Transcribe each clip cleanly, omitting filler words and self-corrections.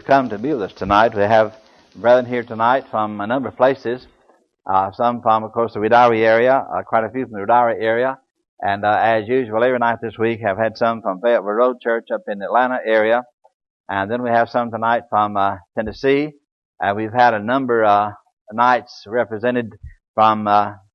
come to be with us tonight. We have brethren here tonight from a number of places. Some from, of course, the Wadari area, quite a few from the Wadari area. And as usual, every night this week, have had some from Fayetteville Road Church up in the Atlanta area. And then we have some tonight from Tennessee. We've had a number of nights represented from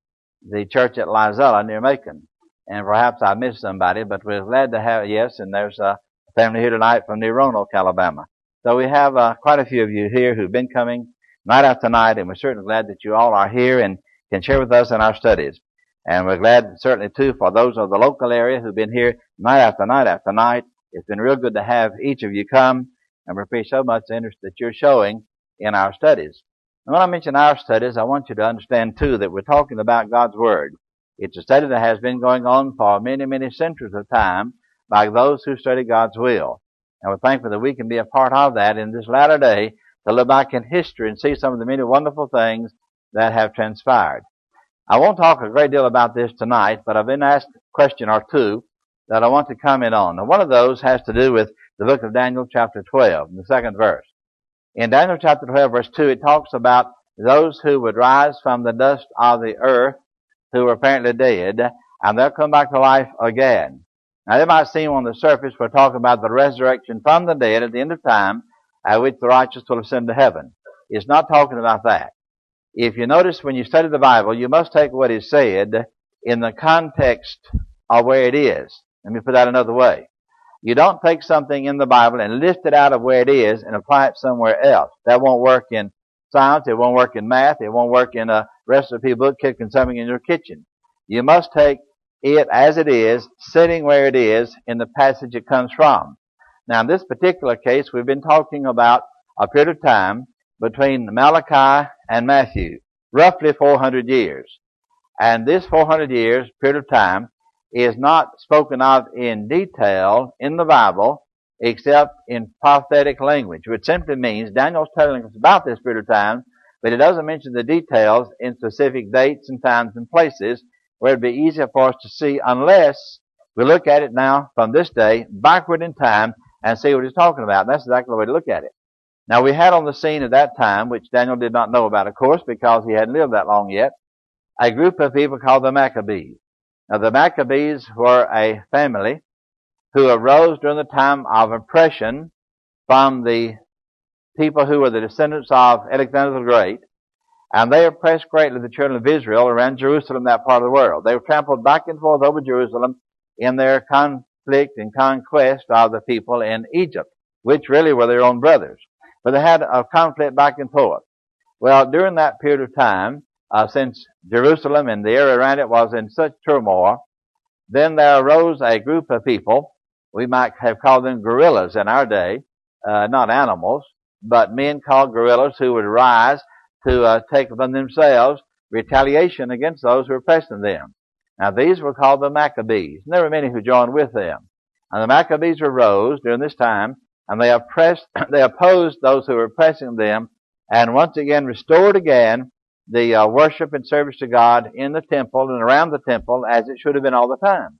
the church at Lizella near Macon. And perhaps I missed somebody, but we're glad to have, yes, and there's a family here tonight from near Roanoke, Alabama. So we have quite a few of you here who've been coming night after night, and we're certainly glad that you all are here and can share with us in our studies. And we're glad certainly too for those of the local area who've been here night after night after night. It's been real good to have each of you come, and we appreciate so much the interest that you're showing in our studies. And when I mention our studies, I want you to understand too that we're talking about God's Word. It's a study that has been going on for many, many centuries of time by those who study God's will. And we're thankful that we can be a part of that in this latter day to look back in history and see some of the many wonderful things that have transpired. I won't talk a great deal about this tonight, but I've been asked a question or two that I want to comment on. Now, one of those has to do with the book of Daniel chapter 12, the second verse. In Daniel chapter 12, verse 2, it talks about those who would rise from the dust of the earth who were apparently dead, and they'll come back to life again. Now, it might seem on the surface we're talking about the resurrection from the dead at the end of time, at which the righteous will ascend to heaven. It's not talking about that. If you notice when you study the Bible, you must take what is said in the context of where it is. Let me put that another way. You don't take something in the Bible and lift it out of where it is and apply it somewhere else. That won't work in science, it won't work in math, it won't work in a recipe book cooking something in your kitchen. You must take it as it is, sitting where it is in the passage it comes from. Now, in this particular case, we've been talking about a period of time between Malachi and Matthew, roughly 400 years. And this 400 years period of time is not spoken of in detail in the Bible except in prophetic language, which simply means Daniel's telling us about this period of time, but it doesn't mention the details in specific dates and times and places where it'd be easier for us to see unless we look at it now from this day backward in time and see what he's talking about. And that's exactly the way to look at it. Now, we had on the scene at that time, which Daniel did not know about, of course, because he hadn't lived that long yet, a group of people called the Maccabees. Now, the Maccabees were a family who arose during the time of oppression from the people who were the descendants of Alexander the Great, and they oppressed greatly the children of Israel around Jerusalem, that part of the world. They were trampled back and forth over Jerusalem in their conflict and conquest of the people in Egypt, which really were their own brothers. But they had a conflict back and forth. Well, during that period of time, since Jerusalem and the area around it was in such turmoil, then there arose a group of people, we might have called them guerrillas in our day, not animals, but men called guerrillas who would rise to take upon themselves retaliation against those who were oppressing them. Now, these were called the Maccabees, and there were many who joined with them. And the Maccabees arose during this time, and they opposed those who were oppressing them, and once again restored again the worship and service to God in the temple and around the temple as it should have been all the time.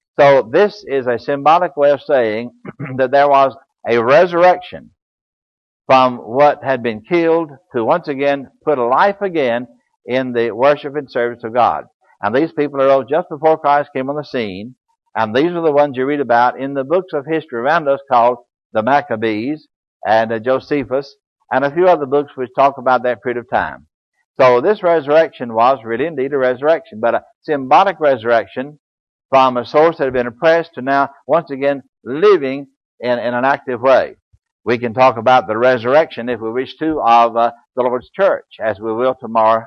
So this is a symbolic way of saying that there was a resurrection from what had been killed to once again put a life again in the worship and service of God. And these people arose just before Christ came on the scene, and these are the ones you read about in the books of history around us called the Maccabees and Josephus and a few other books which talk about that period of time. So this resurrection was really indeed a resurrection, but a symbolic resurrection from a source that had been oppressed to now once again living in an active way. We can talk about the resurrection, if we wish to, of the Lord's church, as we will tomorrow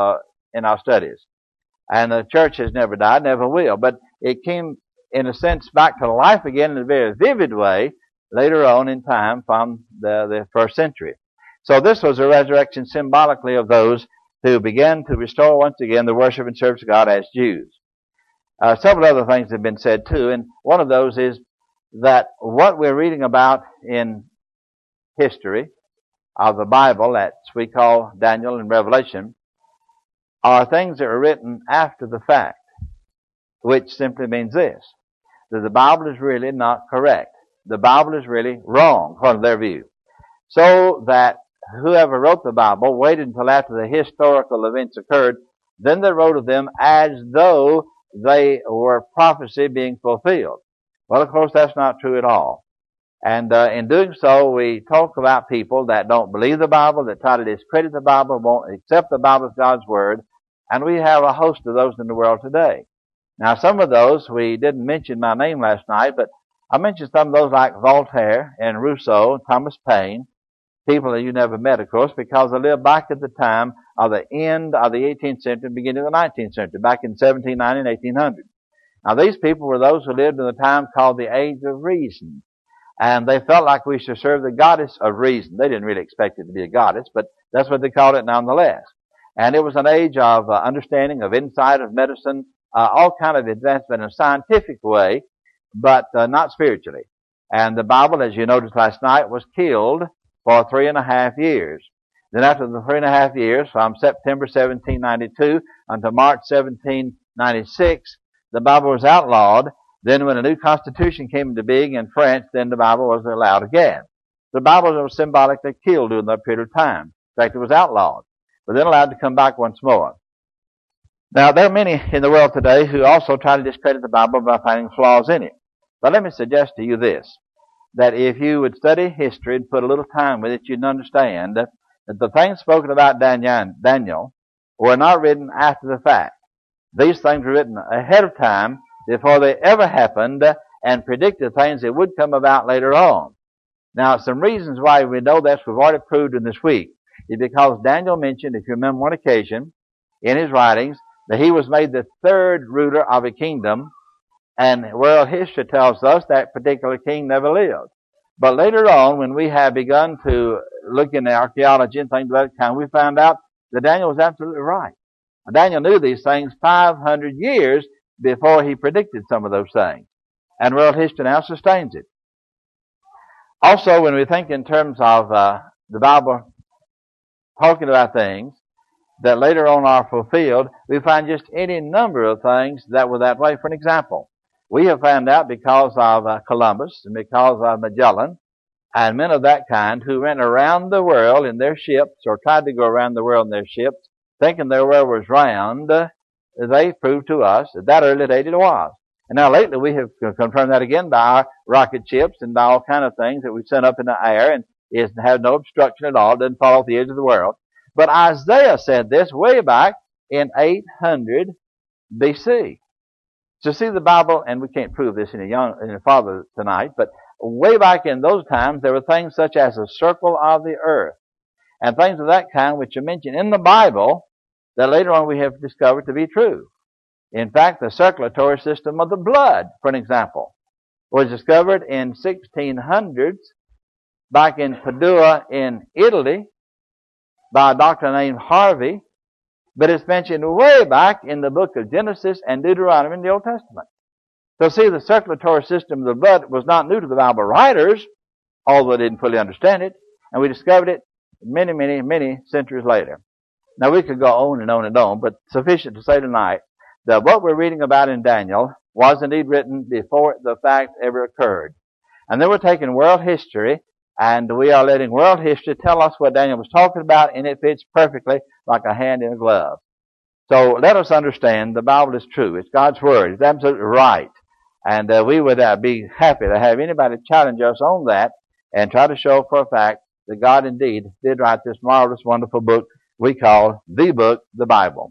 in our studies. And the church has never died, never will, but it came, in a sense, back to life again in a very vivid way later on in time from the first century. So this was a resurrection symbolically of those who began to restore once again the worship and service of God as Jews. Several other things have been said too, and one of those is that what we're reading about in history of the Bible, that we call Daniel and Revelation, are things that were written after the fact, which simply means this, that the Bible is really not correct. The Bible is really wrong, according to their view. so that whoever wrote the Bible waited until after the historical events occurred. Then they wrote of them as though they were prophecy being fulfilled. Well, of course, that's not true at all. And in doing so, we talk about people that don't believe the Bible, that try to discredit the Bible, won't accept the Bible as God's Word, and we have a host of those in the world today. Now, some of those, we didn't mention my name last night, but I mentioned some of those like Voltaire and Rousseau and Thomas Paine, people that you never met, of course, because they lived back at the time of the end of the 18th century, beginning of the 19th century, back in 1790 and 1800. Now, these people were those who lived in the time called the Age of Reason. And they felt like we should serve the goddess of reason. They didn't really expect it to be a goddess, but that's what they called it nonetheless. And it was an age of understanding, of insight, of medicine, all kind of advancement in a scientific way, but not spiritually. And the Bible, as you noticed last night, was killed for 3.5 years. Then after the 3.5 years, from September 1792 until March 1796, the Bible was outlawed. Then when a new constitution came into being in France, then the Bible was allowed again. The Bible was symbolically killed during that period of time. In fact, it was outlawed, but then allowed to come back once more. Now, there are many in the world today who also try to discredit the Bible by finding flaws in it. But let me suggest to you this, that if you would study history and put a little time with it, you'd understand that the things spoken about Daniel were not written after the fact. These things were written ahead of time, before they ever happened, and predicted things that would come about later on. Now, some reasons why we know this, we've already proved in this week, is because Daniel mentioned, if you remember one occasion, in his writings, that he was made the third ruler of a kingdom, and world history tells us that particular king never lived. But later on, when we have begun to look into archaeology and things of that kind, we found out that Daniel was absolutely right. Daniel knew these things 500 years before he predicted some of those things. And world history now sustains it. Also, when we think in terms of the Bible talking about things that later on are fulfilled, we find just any number of things that were that way. For an example, we have found out because of Columbus and because of Magellan and men of that kind who went around the world in their ships or tried to go around the world in their ships thinking their world was round, they proved to us that early date it was. And now lately we have confirmed that again by our rocket ships and by all kind of things that we've sent up in the air, and it has no obstruction at all, doesn't fall off the edge of the world. But Isaiah said this way back in 800 BC. So see the Bible, and we can't prove this any farther tonight, but way back in those times there were things such as a circle of the earth and things of that kind which are mentioned in the Bible that later on we have discovered to be true. In fact, the circulatory system of the blood, for an example, was discovered in 1600s back in Padua in Italy by a doctor named Harvey, but it's mentioned way back in the book of Genesis and Deuteronomy in the Old Testament. So see, the circulatory system of the blood was not new to the Bible writers, although they didn't fully understand it, and we discovered it many, many, many centuries later. Now, we could go on and on and on, but sufficient to say tonight that what we're reading about in Daniel was indeed written before the fact ever occurred. And then we're taking world history, and we are letting world history tell us what Daniel was talking about, and it fits perfectly like a hand in a glove. So let us understand the Bible is true. It's God's Word. It's absolutely right. And we would be happy to have anybody challenge us on that and try to show for a fact that God indeed did write this marvelous, wonderful book we call the book, the Bible.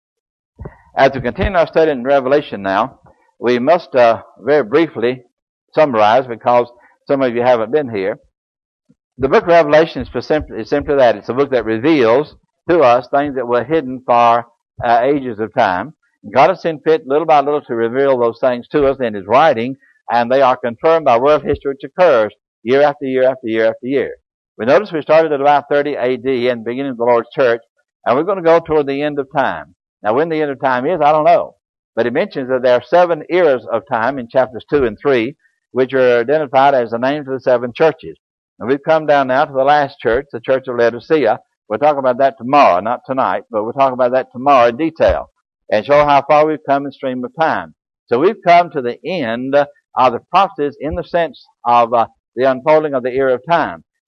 As we continue our study in Revelation now, we must very briefly summarize, because some of you haven't been here. The book of Revelation is simply that. It's a book that reveals to us things that were hidden for ages of time. God has seen fit little by little to reveal those things to us in His writing, and they are confirmed by world history which occurs year after year after year after year. We notice we started at about 30 A.D. and beginning of the Lord's church, and we're going to go toward the end of time. Now, when the end of time is, I don't know. But it mentions that there are 7 eras of time in chapters 2 and 3, which are identified as the names of the 7 churches. And we've come down now to the last church, the Church of Laodicea. We'll talk about that tomorrow, not tonight, but we'll talk about that tomorrow in detail and show how far we've come in stream of time. So we've come to the end of the prophecies in the sense of the unfolding of the era of time.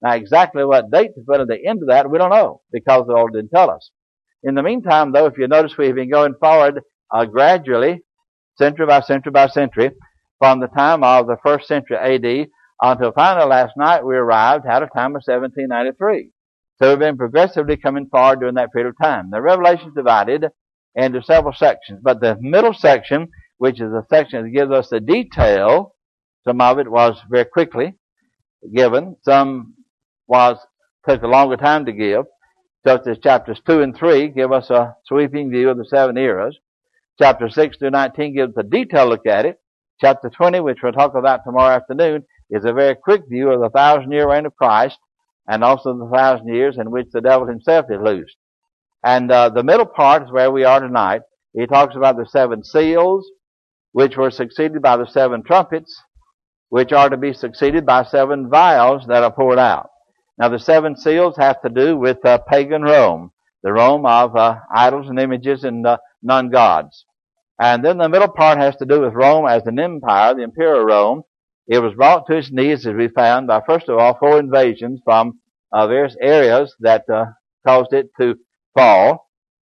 Now, exactly what date to put at the end of that, we don't know, because the Lord didn't tell us. In the meantime, though, if you notice, we've been going forward gradually, century by century by century, from the time of the first century A.D. until finally last night we arrived at a time of 1793. So we've been progressively coming forward during that period of time. The Revelation is divided into several sections, but the middle section, which is the section that gives us the detail, some of it was very quickly given, some took a longer time to give, such as chapters 2 and 3 give us a sweeping view of the 7 eras. Chapter 6 through 19 gives a detailed look at it. Chapter 20, which we'll talk about tomorrow afternoon, is a very quick view of the 1,000-year reign of Christ and also the 1,000 years in which the devil himself is loosed. And the middle part is where we are tonight. He talks about the 7 seals, which were succeeded by the 7 trumpets, which are to be succeeded by 7 vials that are poured out. Now, the 7 seals have to do with pagan Rome, the Rome of idols and images and non-gods. And then the middle part has to do with Rome as an empire, the imperial Rome. It was brought to its knees, as we found, by, first of all, 4 invasions from various areas that caused it to fall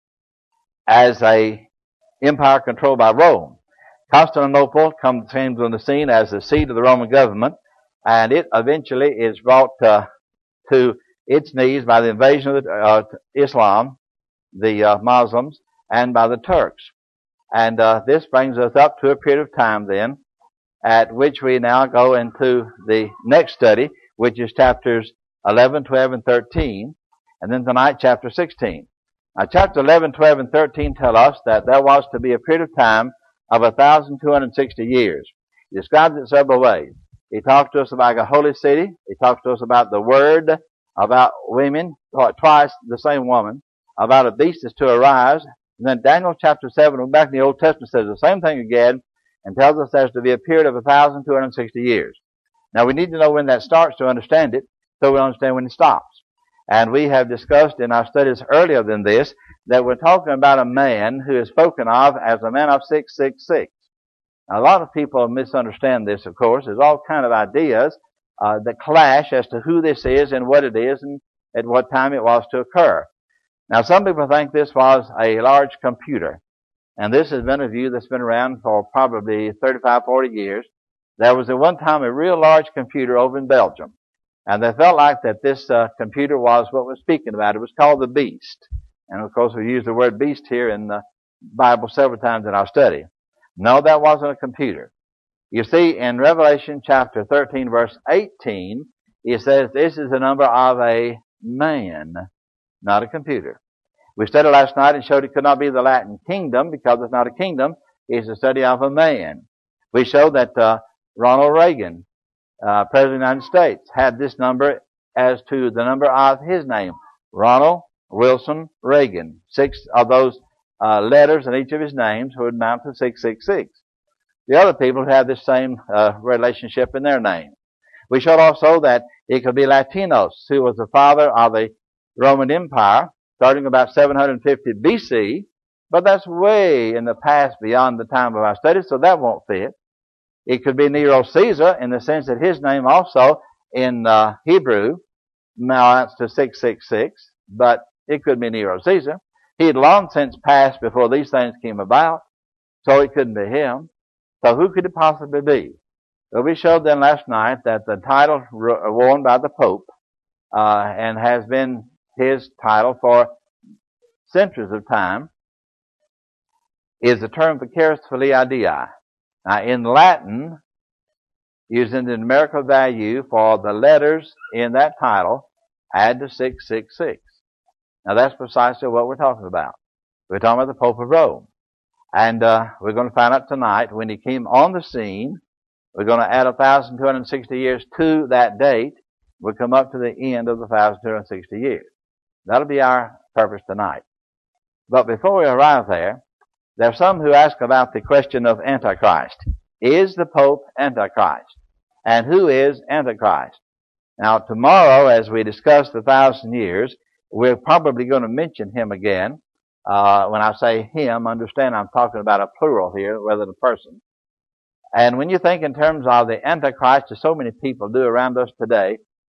as a empire controlled by Rome. Constantinople came on the scene as the seat of the Roman government, and it eventually is brought to its knees by the invasion of Islam, the Muslims, and by the Turks. And this brings us up to a period of time then, at which we now go into the next study, which is chapters 11, 12, and 13, and then tonight chapter 16. Now, chapter 11, 12, and 13 tell us that there was to be a period of time of 1,260 years. He describes it several ways. He talks to us about a holy city. He talks to us about the word, about women, twice the same woman, about a beast is to arise. And then Daniel chapter 7, back in the Old Testament, says the same thing again and tells us there's to be a period of 1,260 years. Now, we need to know when that starts to understand it, so we understand when it stops. And we have discussed in our studies earlier than this that we're talking about a man who is spoken of as a man of 666. Now, a lot of people misunderstand this, of course. There's all kind of ideas that clash as to who this is and what it is and at what time it was to occur. Now, some people think this was a large computer, and this has been a view that's been around for probably 35, 40 years. There was at one time a real large computer over in Belgium, and they felt like that this computer was what we're speaking about. It was called the Beast, and of course we use the word beast here in the Bible several times in our study. No, that wasn't a computer. You see, in Revelation chapter 13, verse 18, it says this is the number of a man, not a computer. We studied last night and showed it could not be the Latin kingdom because it's not a kingdom. It's the study of a man. We showed that Ronald Reagan, President of the United States, had this number as to the number of his name, Ronald Wilson Reagan. 6 of those letters in each of his names would amount to 666. The other people have this same relationship in their name. We showed also that it could be Latinos, who was the father of the Roman Empire, starting about 750 BC, but that's way in the past beyond the time of our study, so that won't fit. It could be Nero Caesar in the sense that his name also in Hebrew amounts to 666, but it could be Nero Caesar. He had long since passed before these things came about, so it couldn't be him. So who could it possibly be? Well, we showed then last night that the title worn by the Pope and has been his title for centuries of time is the term Vicarius Filii Dei. Now, in Latin, using the numerical value for the letters in that title, add to 666. Now, that's precisely what we're talking about. We're talking about the Pope of Rome. And we're going to find out tonight when he came on the scene, we're going to add 1,260 years to that date. We'll come up to the end of the 1,260 years. That'll be our purpose tonight. But before we arrive there are some who ask about the question of Antichrist. Is the Pope Antichrist? And who is Antichrist? Now, tomorrow, as we discuss the 1,000 years, we're probably going to mention him again. When I say him, understand I'm talking about a plural here rather than a person. And when you think in terms of the Antichrist, as so many people do around us today,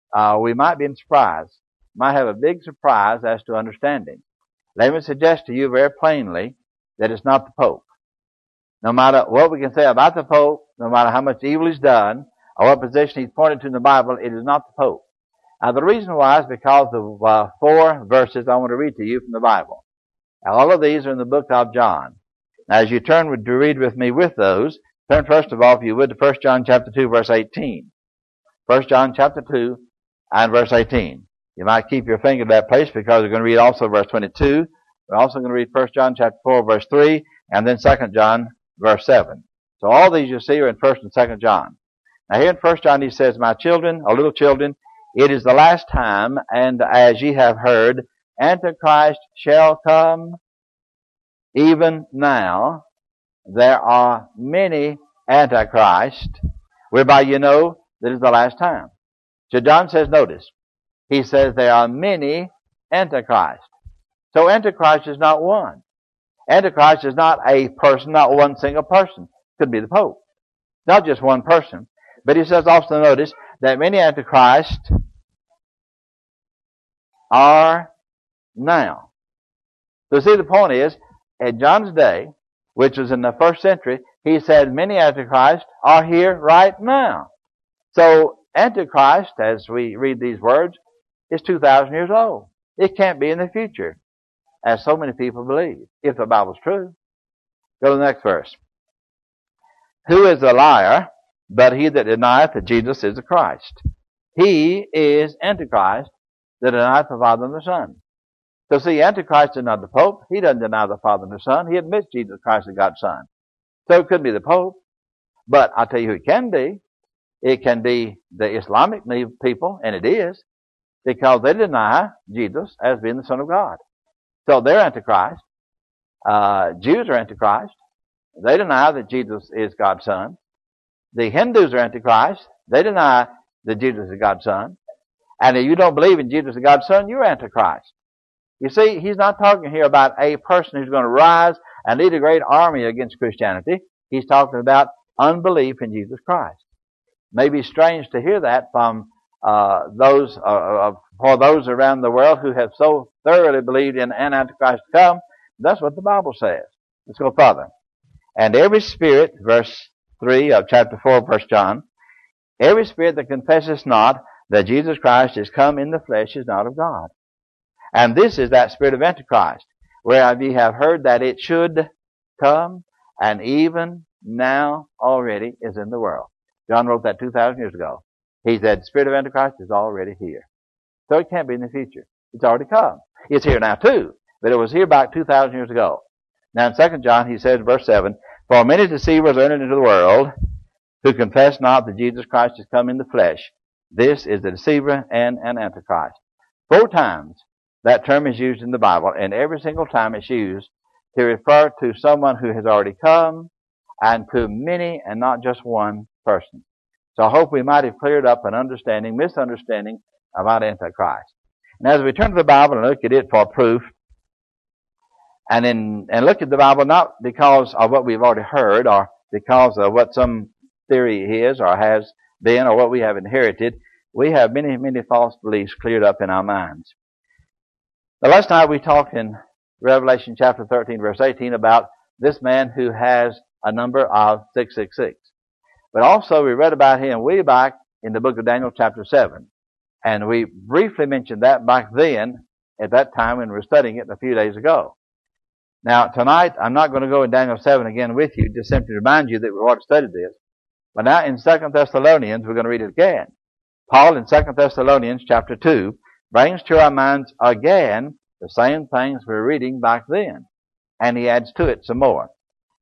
we might be in surprise. Might have a big surprise as to understanding. Let me suggest to you very plainly that it's not the Pope. No matter what we can say about the Pope, no matter how much evil he's done, or what position he's pointed to in the Bible, it is not the Pope. Now, the reason why is because of 4 verses I want to read to you from the Bible. Now, all of these are in the book of John. Now, as you turn to read with me with those, turn first of all, if you would, to 1 John chapter 2, verse 18. 1 John chapter 2 and verse 18. You might keep your finger at that place because we're going to read also verse 22. We're also going to read 1 John chapter 4, verse 3, and then 2 John, verse 7. So all these you see are in 1 and 2 John. Now here in 1 John he says, My children, or little children, it is the last time, and as ye have heard, Antichrist shall come. Even now, there are many Antichrists, whereby you know that it's the last time. So John says, notice, he says there are many Antichrists. So Antichrist is not one. Antichrist is not a person, not one single person. Could be the Pope. Not just one person. But he says also, notice, that many Antichrists are now. So see, the point is, at John's day, which was in the 1st century, he said many Antichrists are here right now. So Antichrist, as we read these words, is 2,000 years old. It can't be in the future, as so many people believe, if the Bible's true. Go to the next verse. Who is a liar, but he that denieth that Jesus is the Christ? He is Antichrist that denieth the Father and the Son. So see, Antichrist is not the Pope. He doesn't deny the Father and the Son. He admits Jesus Christ is God's Son. So it could be the Pope. But I'll tell you who it can be. It can be the Islamic people, and it is, because they deny Jesus as being the Son of God. So they're Antichrist. Jews are Antichrist. They deny that Jesus is God's Son. The Hindus are Antichrist. They deny that Jesus is God's Son. And if you don't believe in Jesus as God's Son, you're Antichrist. You see, he's not talking here about a person who's going to rise and lead a great army against Christianity. He's talking about unbelief in Jesus Christ. It may be strange to hear that from those around the world who have so thoroughly believed in an Antichrist to come. That's what the Bible says. Let's go further. And every spirit, verse 3 of chapter 4, 1 John, every spirit that confesseth not that Jesus Christ is come in the flesh is not of God. And this is that spirit of Antichrist, whereof ye have heard that it should come, and even now already is in the world. John wrote that 2,000 years ago. He said, the spirit of Antichrist is already here. So it can't be in the future. It's already come. It's here now too, but it was here back 2,000 years ago. Now in 2 John, he says, verse 7, For many deceivers are entered into the world, who confess not that Jesus Christ is come in the flesh. This is the deceiver and an Antichrist. 4 times that term is used in the Bible, and every single time it's used to refer to someone who has already come, and to many and not just one person. So I hope we might have cleared up an misunderstanding about Antichrist. And as we turn to the Bible and look at it for proof, and look at the Bible not because of what we've already heard, or because of what some theory is or has been, or what we have inherited, we have many, many false beliefs cleared up in our minds. Now, last night we talked in Revelation chapter 13, verse 18, about this man who has a number of 666. But also we read about him way back in the book of Daniel chapter 7. And we briefly mentioned that back then, at that time when we were studying it a few days ago. Now, tonight, I'm not going to go in Daniel 7 again with you, just simply remind you that we've already studied this. But now in 2 Thessalonians, we're going to read it again. Paul in 2 Thessalonians chapter 2 brings to our minds again the same things we were reading back then. And he adds to it some more.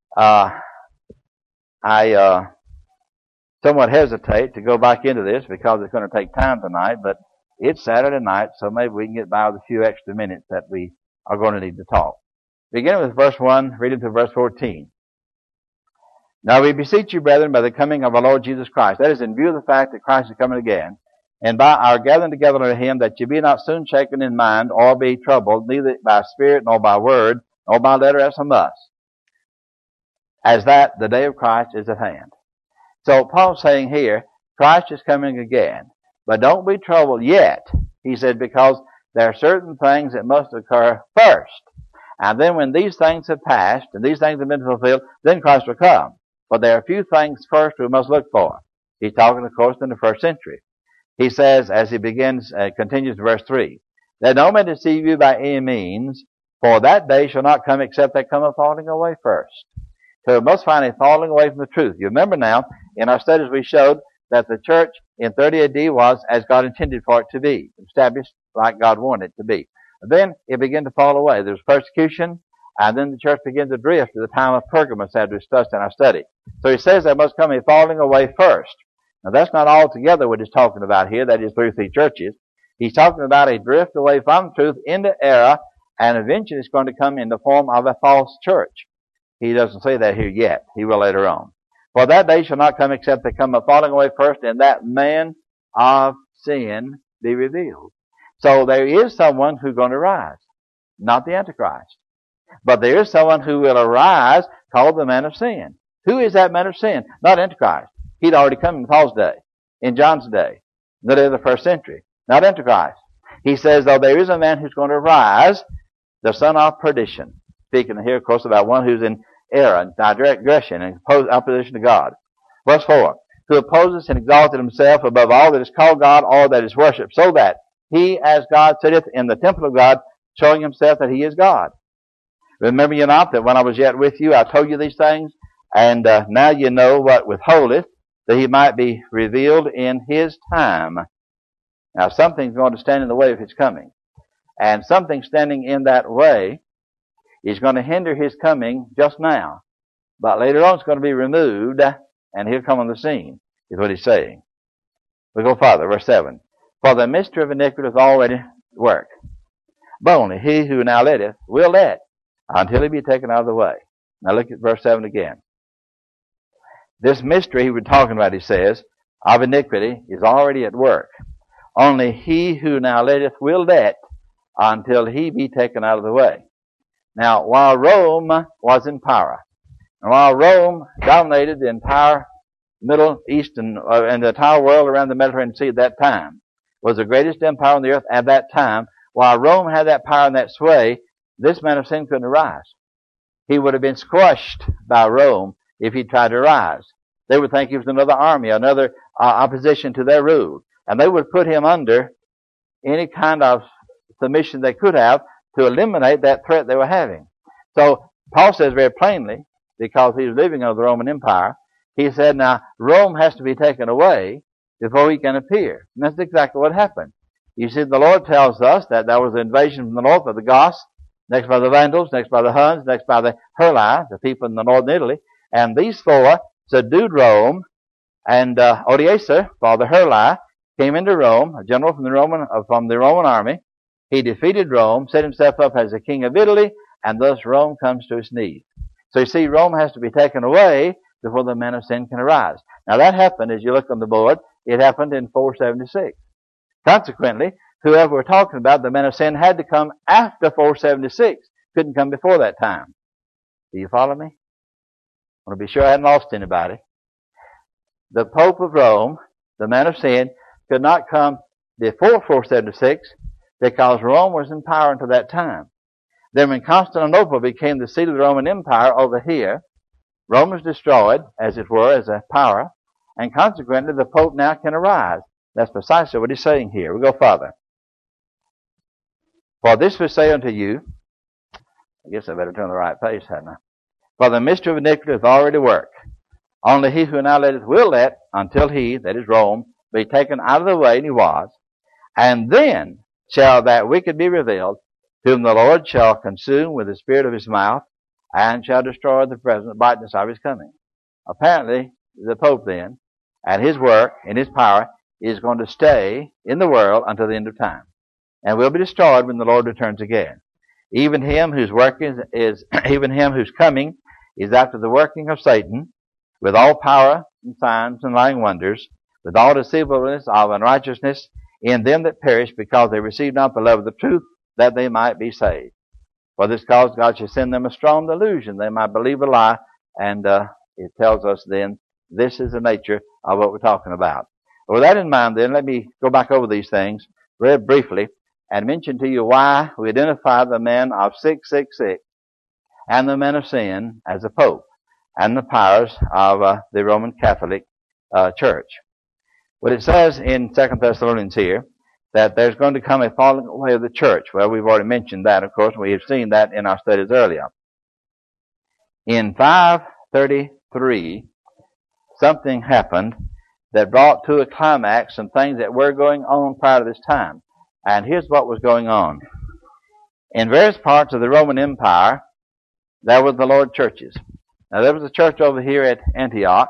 I somewhat hesitate to go back into this because it's going to take time tonight, but it's Saturday night, so maybe we can get by with a few extra minutes that we are going to need to talk. Beginning with verse 1, reading to verse 14. Now we beseech you, brethren, by the coming of our Lord Jesus Christ, that is, in view of the fact that Christ is coming again, and by our gathering together unto him, that ye be not soon shaken in mind, or be troubled, neither by spirit, nor by word, nor by letter as from us, as that the day of Christ is at hand. So Paul's saying here, Christ is coming again. But don't be troubled yet. He said, because there are certain things that must occur first. And then when these things have passed and these things have been fulfilled, then Christ will come. But there are a few things first we must look for. He's talking, of course, in the first century. He says, as he continues in verse 3, that no man deceive you by any means, for that day shall not come except they come a falling away first. So we must find a falling away from the truth. You remember now, in our studies we showed that the church in 30 AD was as God intended for it to be, established like God wanted it to be. Then it began to fall away. There was persecution, and then the church began to drift at the time of Pergamos, as we discussed in our study. So he says there must come a falling away first. Now that's not altogether what he's talking about here, that is through three churches. He's talking about a drift away from truth into error, and eventually it's going to come in the form of a false church. He doesn't say that here yet. He will later on. For that day shall not come except they come a falling away first, and that man of sin be revealed. So there is someone who's going to rise, not the Antichrist. But there is someone who will arise called the man of sin. Who is that man of sin? Not Antichrist. He'd already come in Paul's day, in John's day, the day of the first century. Not Antichrist. He says, though there is a man who's going to rise, the son of perdition. Speaking here, of course, about one who's in error and digression and opposition to God. Verse 4, who opposes and exalted himself above all that is called God or that is worshipped, so that he, as God, sitteth in the temple of God, showing himself that he is God. Remember you not that when I was yet with you, I told you these things, and now you know what withholdeth, that he might be revealed in his time. Now something's going to stand in the way of his coming. And something standing in that way is going to hinder his coming just now. But later on it's going to be removed, and he'll come on the scene, is what he's saying. We go farther, verse 7. For the mystery of iniquity is already worked. But only he who now letteth will let, until he be taken out of the way. Now look at verse 7 again. This mystery he was talking about, he says, of iniquity is already at work. Only he who now letteth will let, until he be taken out of the way. Now, while Rome was in power, and while Rome dominated the entire Middle East and the entire world around the Mediterranean Sea at that time, was the greatest empire on the earth at that time, while Rome had that power and that sway, this man of sin couldn't arise. He would have been squashed by Rome if he tried to rise. They would think he was another army, another opposition to their rule. And they would put him under any kind of submission they could have to eliminate that threat they were having. So Paul says very plainly, because he was living under the Roman Empire, he said, now Rome has to be taken away before he can appear. And that's exactly what happened. You see, the Lord tells us that there was an invasion from the north by the Goths, next by the Vandals, next by the Huns, next by the Heruli, the people in the northern Italy. And these four subdued Rome, and Odoacer, Father Heruli, came into Rome, a general from the Roman army. He defeated Rome, set himself up as the king of Italy, and thus Rome comes to its knees. So you see, Rome has to be taken away before the man of sin can arise. Now that happened, as you look on the board, it happened in 476. Consequently, whoever we're talking about, the man of sin, had to come after 476. Couldn't come before that time. Do you follow me? I want to be sure I hadn't lost anybody. The Pope of Rome, the man of sin, could not come before 476 because Rome was in power until that time. Then when Constantinople became the seat of the Roman Empire over here, Rome was destroyed, as it were, as a power, and consequently the Pope now can arise. That's precisely what he's saying here. We go further. For this we say unto you, I guess I better turn the right page, hadn't I? For the mystery of iniquity is already worked. Only he who now letteth will let, until he, that is Rome, be taken out of the way, and he was. And then shall that wicked be revealed, whom the Lord shall consume with the spirit of his mouth, and shall destroy the present brightness of his coming. Apparently, the Pope then, and his work and his power, is going to stay in the world until the end of time, and will be destroyed when the Lord returns again. Even him whose even him whose coming is after the working of Satan, with all power and signs and lying wonders, with all deceivableness of unrighteousness in them that perish, because they receive not the love of the truth, that they might be saved. For this cause God shall send them a strong delusion, they might believe a lie, and it tells us then this is the nature of what we're talking about. With that in mind, then, let me go back over these things very briefly and mention to you why we identify the men of 666 and the men of sin as the Pope and the powers of the Roman Catholic Church. Well, it says in 2 Thessalonians here that there's going to come a falling away of the church. Well, we've already mentioned that, of course. We have seen that in our studies earlier. In 533, something happened that brought to a climax some things that were going on prior to this time. And here's what was going on. In various parts of the Roman Empire, there were the Lord churches. Now, there was a church over here at Antioch.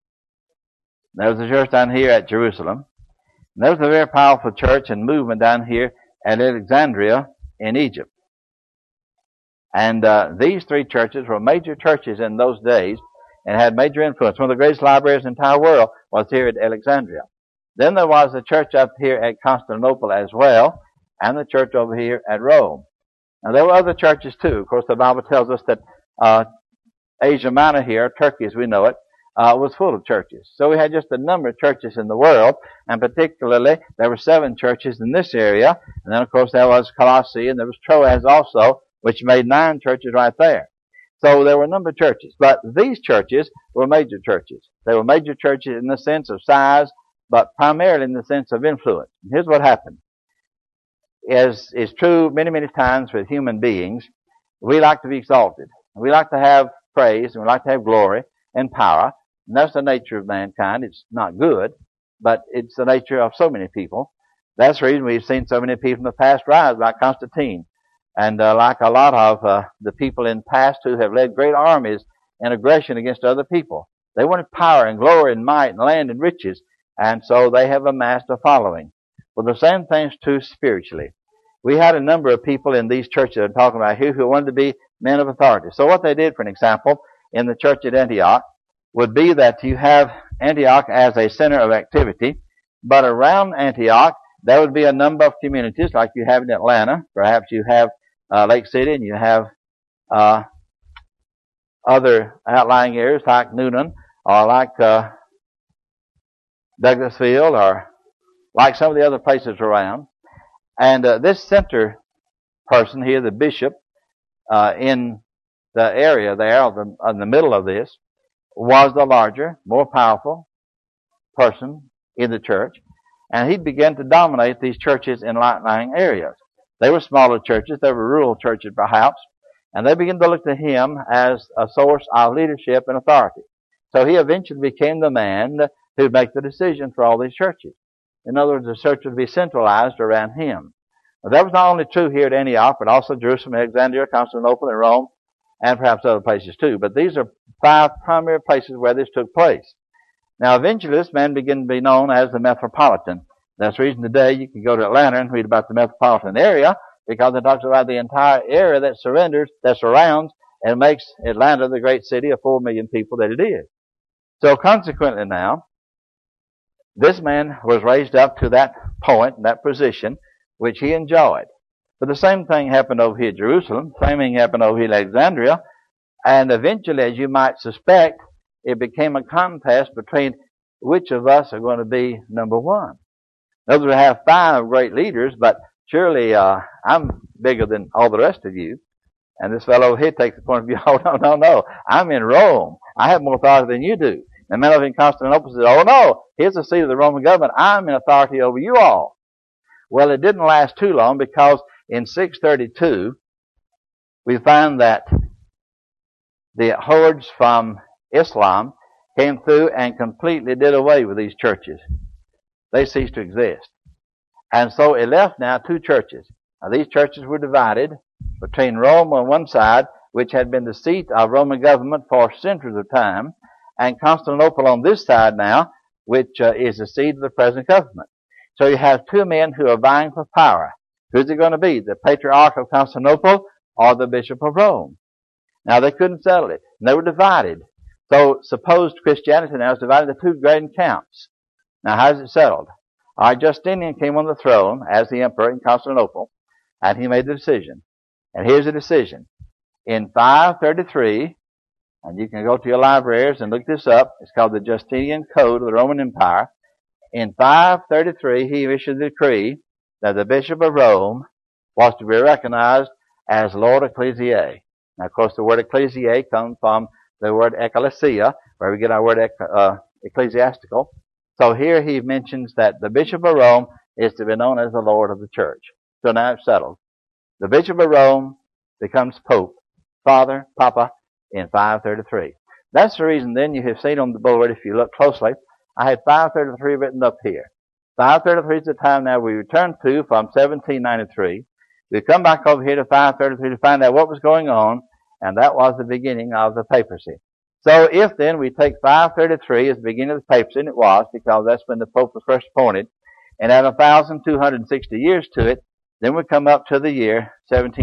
There was a church down here at Jerusalem. And there was a very powerful church and movement down here at Alexandria in Egypt. And these three churches were major churches in those days and had major influence. One of the greatest libraries in the entire world was here at Alexandria. Then there was a church up here at Constantinople as well, and the church over here at Rome. Now, there were other churches too. Of course, the Bible tells us that Asia Minor here, Turkey as we know it, was full of churches. So we had just a number of churches in the world, and particularly there were 7 churches in this area. And then, of course, there was Colossae, and there was Troas also, which made 9 churches right there. So there were a number of churches. But these churches were major churches. They were major churches in the sense of size, but primarily in the sense of influence. And here's what happened. As is true many, many times with human beings, we like to be exalted. We like to have praise, and we like to have glory and power. And that's the nature of mankind. It's not good, but it's the nature of so many people. That's the reason we've seen so many people in the past rise, like Constantine, and like a lot of the people in the past who have led great armies in aggression against other people. They wanted power and glory and might and land and riches, and so they have amassed a following. Well, the same thing's true spiritually. We had a number of people in these churches that I'm talking about here who wanted to be men of authority. So what they did, for an example, in the church at Antioch, would be that you have Antioch as a center of activity, but around Antioch there would be a number of communities like you have in Atlanta. Perhaps you have Lake City, and you have other outlying areas like Newnan, or like Douglasville, or like some of the other places around. And this center person here, the bishop, in the area there, in the middle of this, was the larger, more powerful person in the church, and he began to dominate these churches in outlying areas. They were smaller churches, they were rural churches perhaps, and they began to look to him as a source of leadership and authority. So he eventually became the man who would make the decision for all these churches. In other words, the church would be centralized around him. Well, that was not only true here at Antioch, but also Jerusalem, Alexandria, Constantinople, and Rome, and perhaps other places too. But these are 5 primary places where this took place. Now, eventually, this man began to be known as the Metropolitan. That's the reason today you can go to Atlanta and read about the metropolitan area, because it talks about the entire area that surrounds and makes Atlanta the great city of 4 million people that it is. So consequently now, this man was raised up to that point, that position, which he enjoyed. But the same thing happened over here at Jerusalem, same thing happened over here at Alexandria, and eventually, as you might suspect, it became a contest between which of us are going to be number 1. In other words, we have 5 great leaders, but surely I'm bigger than all the rest of you. And this fellow here takes the point of view, oh, no, I'm in Rome. I have more authority than you do. And the man in Constantinople said, oh, no, here's the seat of the Roman government. I'm in authority over you all. Well, it didn't last too long, because in 632, we find that the hordes from Islam came through and completely did away with these churches. They ceased to exist. And so it left now 2 churches. Now, these churches were divided between Rome on one side, which had been the seat of Roman government for centuries of time, and Constantinople on this side now, which is the seat of the present government. So you have 2 men who are vying for power. Who's it going to be, the Patriarch of Constantinople or the Bishop of Rome? Now, they couldn't settle it, and they were divided. So supposed Christianity now is divided into 2 great camps. Now, how is it settled? Our Justinian came on the throne as the emperor in Constantinople, and he made the decision. And here's the decision. In 533, and you can go to your libraries and look this up, it's called the Justinian Code of the Roman Empire. in 533, he issued a decree that the Bishop of Rome was to be recognized as Lord Ecclesiae. Now, of course, the word ecclesiae comes from the word ecclesia, where we get our word ecclesiastical. So here he mentions that the Bishop of Rome is to be known as the Lord of the church. So now it's settled. The Bishop of Rome becomes Pope, Father, Papa, in 533. That's the reason then you have seen on the board, if you look closely, I had 533 written up here. 533 is the time now we return to from 1793. We come back over here to 533 to find out what was going on, and that was the beginning of the papacy. So if then we take 533 as the beginning of the papacy, and it was, because that's when the Pope was first appointed, and add 1,260 years to it, then we come up to the year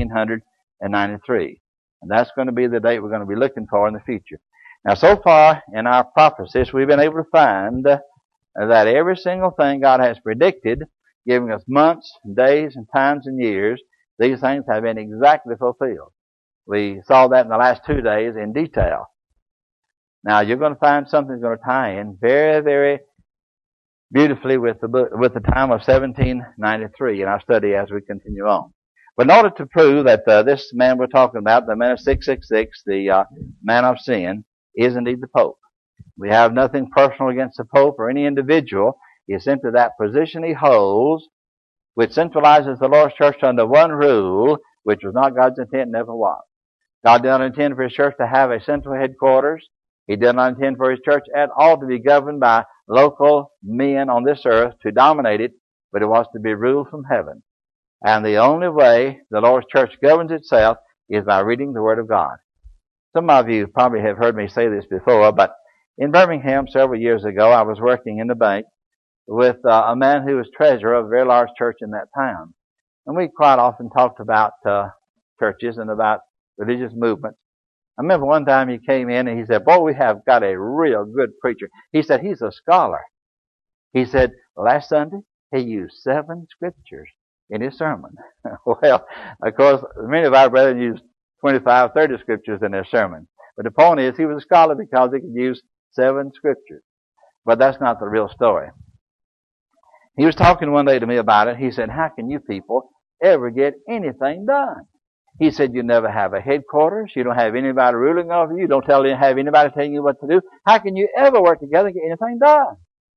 1793. And that's going to be the date we're going to be looking for in the future. Now, so far in our prophecies, we've been able to find that every single thing God has predicted, giving us months, days, and times and years, these things have been exactly fulfilled. We saw that in the last 2 days in detail. Now, you're going to find something that's going to tie in very, very beautifully with the time of 1793 in our study as we continue on. But in order to prove that this man we're talking about, the man of 666, the man of sin, is indeed the Pope. We have nothing personal against the Pope or any individual. It's simply that position he holds, which centralizes the Lord's church under one rule, which was not God's intent, never was. God did not intend for his church to have a central headquarters. He did not intend for his church at all to be governed by local men on this earth to dominate it, but it was to be ruled from heaven. And the only way the Lord's church governs itself is by reading the Word of God. Some of you probably have heard me say this before, but in Birmingham several years ago, I was working in the bank with a man who was treasurer of a very large church in that town. And we quite often talked about churches and about religious movements. I remember one time he came in and he said, "Boy, we have got a real good preacher." He said, "He's a scholar." He said, "Last Sunday, he used 7 scriptures in his sermon." Well, of course, many of our brethren used 25, 30 scriptures in their sermon. But the point is, he was a scholar because he could use 7 scriptures. But that's not the real story. He was talking one day to me about it. He said, "How can you people ever get anything done?" He said, "You never have a headquarters. You don't have anybody ruling over you. You don't have anybody telling you what to do. How can you ever work together and get anything done?"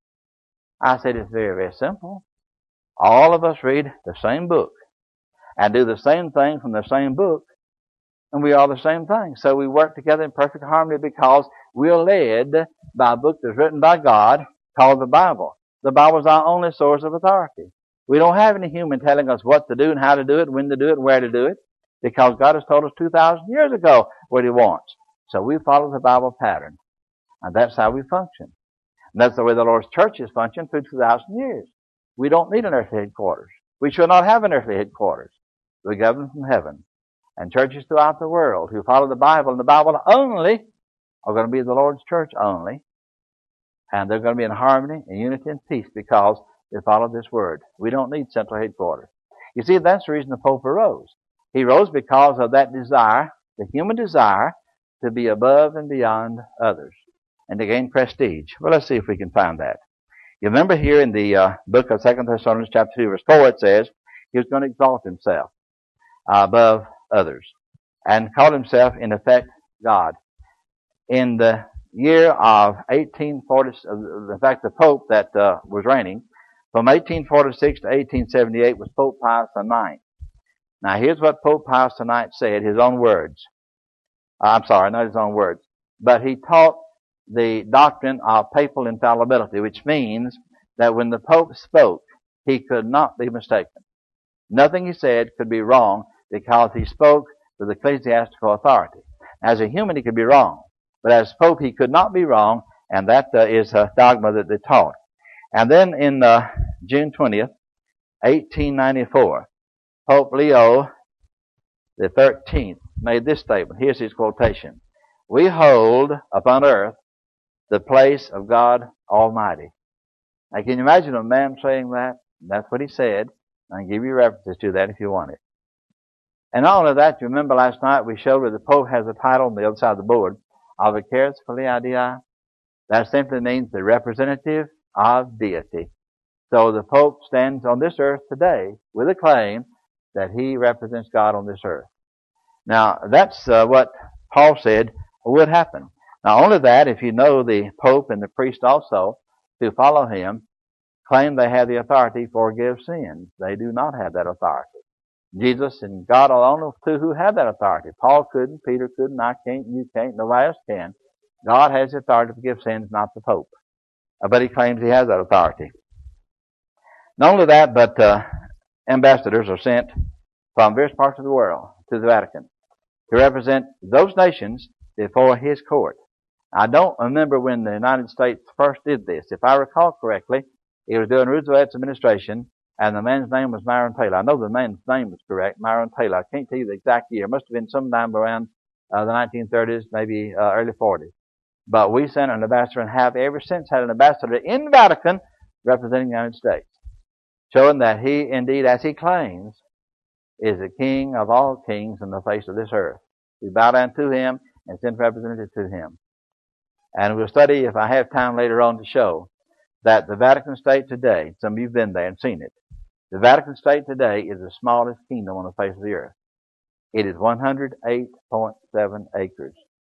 I said, "It's very, very simple. All of us read the same book and do the same thing from the same book, and we are the same thing. So we work together in perfect harmony because we are led by a book that's written by God called the Bible. The Bible is our only source of authority. We don't have any human telling us what to do and how to do it, when to do it, and where to do it, because God has told us 2,000 years ago what he wants. So we follow the Bible pattern, and that's how we function. And that's the way the Lord's church has functioned through 2,000 years. We don't need an earthly headquarters. We should not have an earthly headquarters. We govern from heaven. And churches throughout the world who follow the Bible and the Bible only are going to be the Lord's church only. And they're going to be in harmony and unity and peace because they follow this word. We don't need central headquarters. You see, that's the reason the Pope arose. He rose because of that desire, the human desire, to be above and beyond others and to gain prestige. Well, let's see if we can find that. You remember here in the book of 2 Thessalonians chapter 2, verse 4, it says he was going to exalt himself above others and call himself, in effect, God. In the year of 1840, in fact, the Pope that was reigning, from 1846 to 1878 was Pope Pius IX. Now, here's what Pope Pius IX said, his own words. I'm sorry, not his own words. But he taught the doctrine of papal infallibility, which means that when the Pope spoke, he could not be mistaken. Nothing he said could be wrong because he spoke with ecclesiastical authority. As a human, he could be wrong. But as Pope, he could not be wrong, and that is a dogma that they taught. And then in June 20th, 1894, Pope Leo the 13th made this statement. Here's his quotation. "We hold upon earth the place of God Almighty." Now, can you imagine a man saying that? That's what he said. I can give you references to that if you want it. And not only that, you remember last night we showed where the Pope has a title on the other side of the board, Vicaris Filii Dei. That simply means the representative of deity. So the Pope stands on this earth today with a claim that he represents God on this earth. Now, that's what Paul said would happen. Not only that, if you know the Pope and the priest also who follow him claim they have the authority to forgive sins. They do not have that authority. Jesus and God alone are the two who have that authority. Paul couldn't, Peter couldn't, I can't, you can't, nobody else can. God has the authority to forgive sins, not the Pope. But he claims he has that authority. Not only that, but ambassadors are sent from various parts of the world to the Vatican to represent those nations before his court. I don't remember when the United States first did this. If I recall correctly, it was during Roosevelt's administration, and the man's name was Myron Taylor. I know the man's name was correct, Myron Taylor. I can't tell you the exact year. It must have been sometime around the 1930s, maybe early 40s. But we sent an ambassador and have ever since had an ambassador in the Vatican representing the United States, showing that he indeed, as he claims, is the King of all kings on the face of this earth. We bow down to him and send representatives to him. And we'll study, if I have time later on, to show that the Vatican State today, some of you have been there and seen it, the Vatican State today is the smallest kingdom on the face of the earth. It is 108.7 acres.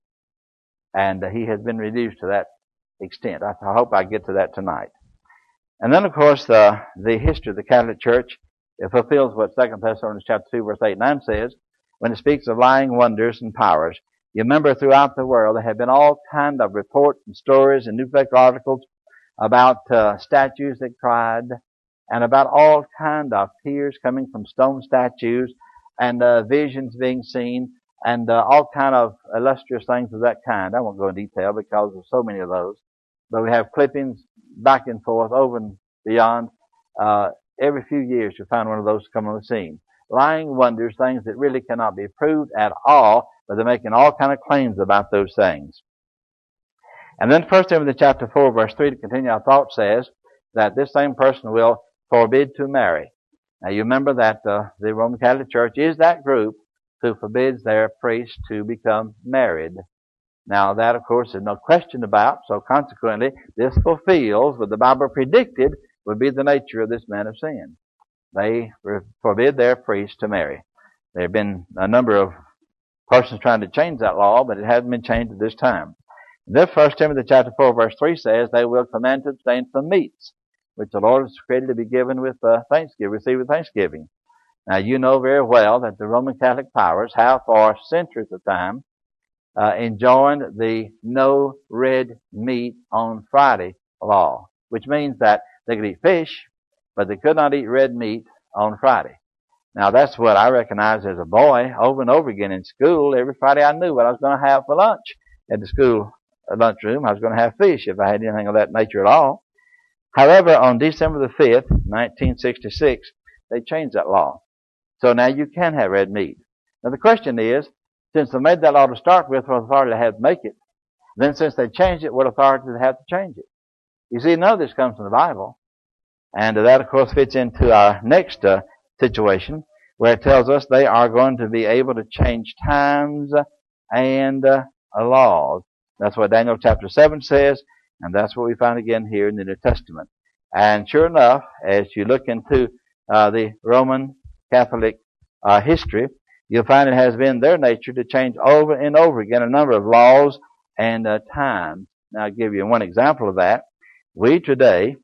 And he has been reduced to that extent. I hope I get to that tonight. And then, of course, the history of the Catholic Church, it fulfills what 2 Thessalonians chapter 2, verse 8 and 9 says, when it speaks of lying wonders and powers. You remember throughout the world there have been all kinds of reports and stories and newspaper articles about statues that cried, and about all kinds of tears coming from stone statues, and visions being seen, and all kind of illustrious things of that kind. I won't go in detail because there's so many of those. But we have clippings back and forth, over and beyond. Every few years you find one of those come on the scene. Lying wonders, things that really cannot be proved at all, but they're making all kind of claims about those things. And then 1 Timothy chapter 4, verse 3, to continue our thought, says that this same person will forbid to marry. Now you remember that the Roman Catholic Church is that group who forbids their priests to become married. Now that, of course, there's no question about, so consequently, this fulfills what the Bible predicted would be the nature of this man of sin. They forbid their priests to marry. There have been a number of persons trying to change that law, but it hasn't been changed at this time. This 1 Timothy chapter 4, verse 3 says, they will command to abstain from meats, which the Lord has created to be given with thanksgiving, received with thanksgiving. Now you know very well that the Roman Catholic powers have for centuries of time enjoined the no red meat on Friday law, which means that they could eat fish, but they could not eat red meat on Friday. Now that's what I recognized as a boy over and over again in school. Every Friday I knew what I was going to have for lunch at the school lunchroom. I was going to have fish if I had anything of that nature at all. However, on December the 5th, 1966, they changed that law. So now you can have red meat. Now the question is, since they made that law to start with, what authority they have to make it? Then since they changed it, what authority do they have to change it? You see, none of this comes from the Bible. And that, of course, fits into our next situation, where it tells us they are going to be able to change times and laws. That's what Daniel chapter 7 says, and that's what we find again here in the New Testament. And sure enough, as you look into the Roman Catholic history, you'll find it has been their nature to change over and over again a number of laws and times. Now, I'll give you one example of that. We today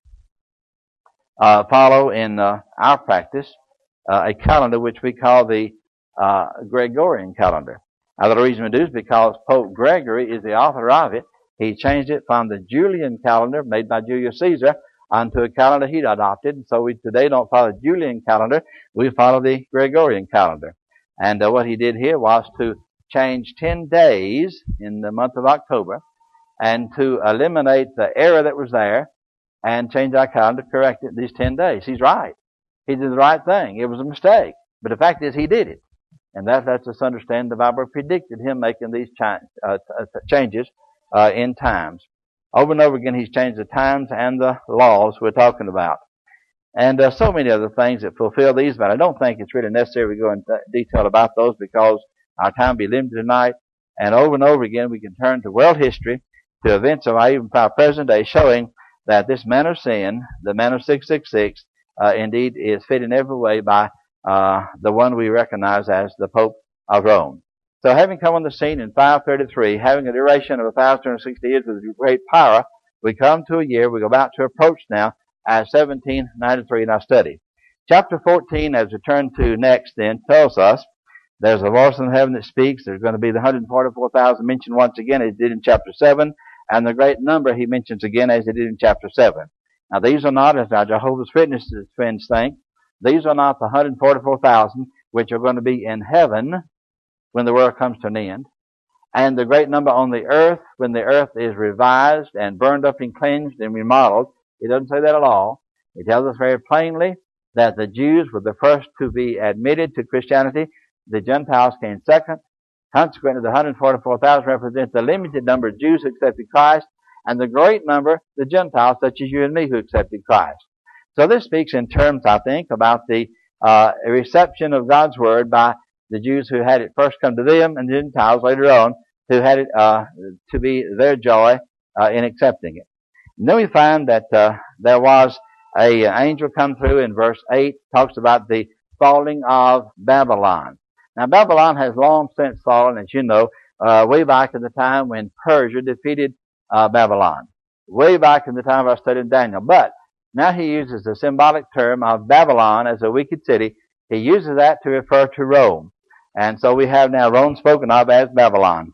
follow in our practice a calendar which we call the Gregorian calendar. Now, the reason we do is because Pope Gregory is the author of it. He changed it from the Julian calendar made by Julius Caesar onto a calendar he'd adopted. And so we today don't follow the Julian calendar. We follow the Gregorian calendar. And what he did here was to change 10 days in the month of October and to eliminate the error that was there and change our calendar to correct it these 10 days. He's right. He did the right thing. It was a mistake. But the fact is he did it. And that lets us understand the Bible predicted him making these changes in times. Over and over again, he's changed the times and the laws we're talking about. And so many other things that fulfill these, but I don't think it's really necessary to go into detail about those because our time will be limited tonight. And over again, we can turn to world history, to events of even our present day, showing that this man of sin, the man of 666, indeed is fit in every way by the one we recognize as the Pope of Rome. So having come on the scene in 533, having a duration of 1,260 years with great power, we come to a year we're about to approach now as 1793 in our study. Chapter 14, as we turn to next then, tells us there's a voice in heaven that speaks. There's going to be the 144,000 mentioned once again as he did in chapter 7, and the great number he mentions again as he did in chapter 7. Now these are not, as our Jehovah's Witnesses friends think, these are not the 144,000 which are going to be in heaven when the world comes to an end, and the great number on the earth when the earth is revised and burned up and cleansed and remodeled. It doesn't say that at all. It tells us very plainly that the Jews were the first to be admitted to Christianity. The Gentiles came second. Consequently, the 144,000 represents the limited number of Jews who accepted Christ, and the great number, the Gentiles, such as you and me, who accepted Christ. So this speaks in terms, I think, about the reception of God's Word by the Jews who had it first come to them, and the Gentiles later on who had it to be their joy in accepting it. And then we find that there was an angel come through in verse 8, talks about the falling of Babylon. Now Babylon has long since fallen, as you know, way back in the time when Persia defeated Babylon. Way back in the time I studied Daniel. But now he uses the symbolic term of Babylon as a wicked city. He uses that to refer to Rome. And so we have now Rome spoken of as Babylon.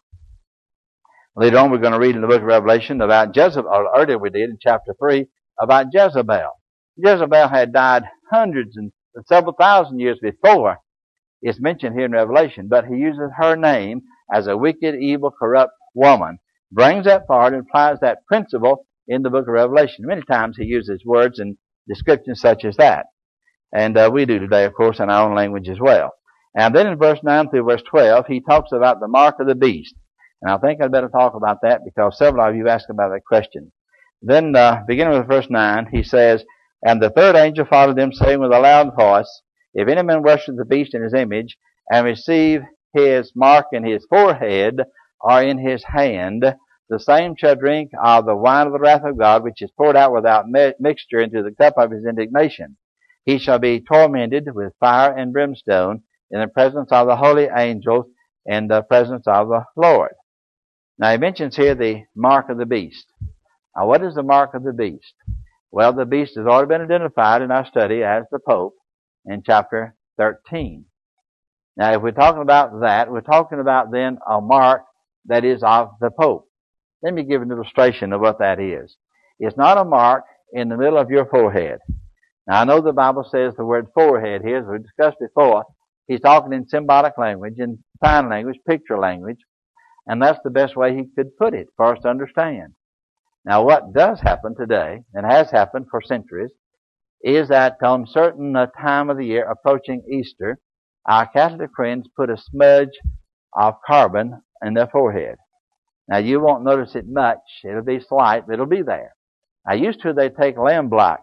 Later on we're going to read in the book of Revelation about Jezebel, or earlier we did in chapter 3, about Jezebel. Jezebel had died hundreds and several thousand years before it's mentioned here in Revelation, but he uses her name as a wicked, evil, corrupt woman. Brings that forward and applies that principle in the book of Revelation. Many times he uses words and descriptions such as that. And we do today, of course, in our own language as well. And then in verse 9 through verse 12, he talks about the mark of the beast. And I think I'd better talk about that because several of you asked about that question. Then, beginning with verse 9, he says, "And the third angel followed them, saying with a loud voice, If any man worship the beast in his image, and receive his mark in his forehead or in his hand, the same shall drink of the wine of the wrath of God, which is poured out without mixture into the cup of his indignation. He shall be tormented with fire and brimstone in the presence of the holy angels, in the presence of the Lord." Now he mentions here the mark of the beast. Now what is the mark of the beast? Well, the beast has already been identified in our study as the Pope in chapter 13. Now if we're talking about that, we're talking about then a mark that is of the Pope. Let me give an illustration of what that is. It's not a mark in the middle of your forehead. Now I know the Bible says the word forehead here, as we discussed before, he's talking in symbolic language, in sign language, picture language, and that's the best way he could put it for us to understand. Now what does happen today, and has happened for centuries, is that on certain time of the year approaching Easter, our Catholic friends put a smudge of carbon in their forehead. Now you won't notice it much, it'll be slight, but it'll be there. Now used to they'd take lamp black,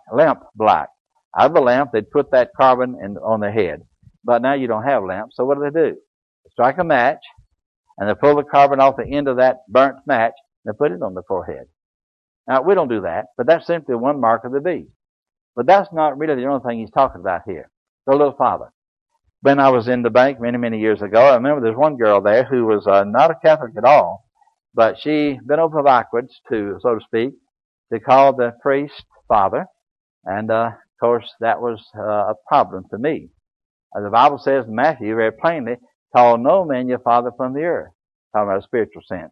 out of the lamp, they'd put that carbon on their head. But now you don't have lamps, so what do? They strike a match, and they pull the carbon off the end of that burnt match, and they put it on the forehead. Now, we don't do that, but that's simply one mark of the beast. But that's not really the only thing he's talking about here. Go a little farther. When I was in the bank many, many years ago, I remember there's one girl there who was not a Catholic at all, but she bent over backwards, to, so to speak, to call the priest father, and of course that was a problem to me. The Bible says in Matthew very plainly, "Call no man your father from the earth," talking about a spiritual sense.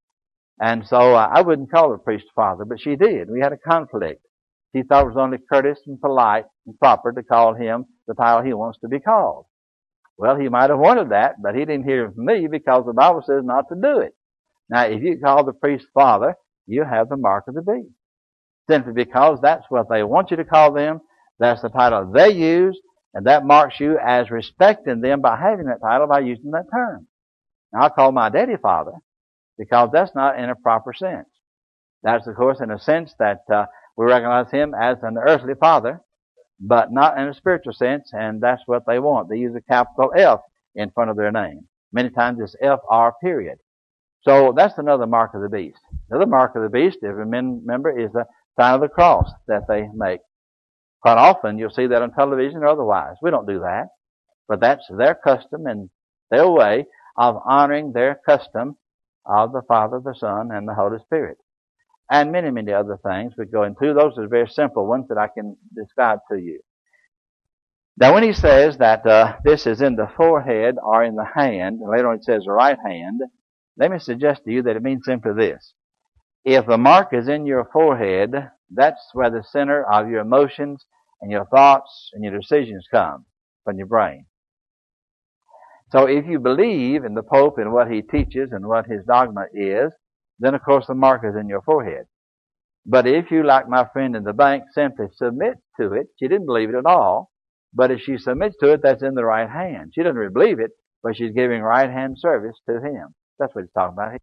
And so I wouldn't call the priest father, but she did. We had a conflict. She thought it was only courteous and polite and proper to call him the title he wants to be called. Well, he might have wanted that, but he didn't hear it from me because the Bible says not to do it. Now, if you call the priest father, you have the mark of the beast. Simply because that's what they want you to call them. That's the title they use, and that marks you as respecting them by having that title, by using that term. Now, I call my daddy father because that's not in a proper sense. That's, of course, in a sense that we recognize him as an earthly father, but not in a spiritual sense, and that's what they want. They use a capital F in front of their name. Many times it's FR period. So that's another mark of the beast. The other mark of the beast, if you remember, is the sign of the cross that they make. Quite often you'll see that on television or otherwise. We don't do that. But that's their custom and their way of honoring their custom of the Father, the Son, and the Holy Spirit. And many, many other things we go into. Those are very simple ones that I can describe to you. Now when he says that this is in the forehead or in the hand, and later on it says the right hand, let me suggest to you that it means simply this. If the mark is in your forehead, that's where the center of your emotions and your thoughts and your decisions come, from your brain. So if you believe in the Pope and what he teaches and what his dogma is, then of course the mark is in your forehead. But if you, like my friend in the bank, simply submit to it, she didn't believe it at all, but if she submits to it, that's in the right hand. She doesn't really believe it, but she's giving right hand service to him. That's what he's talking about here.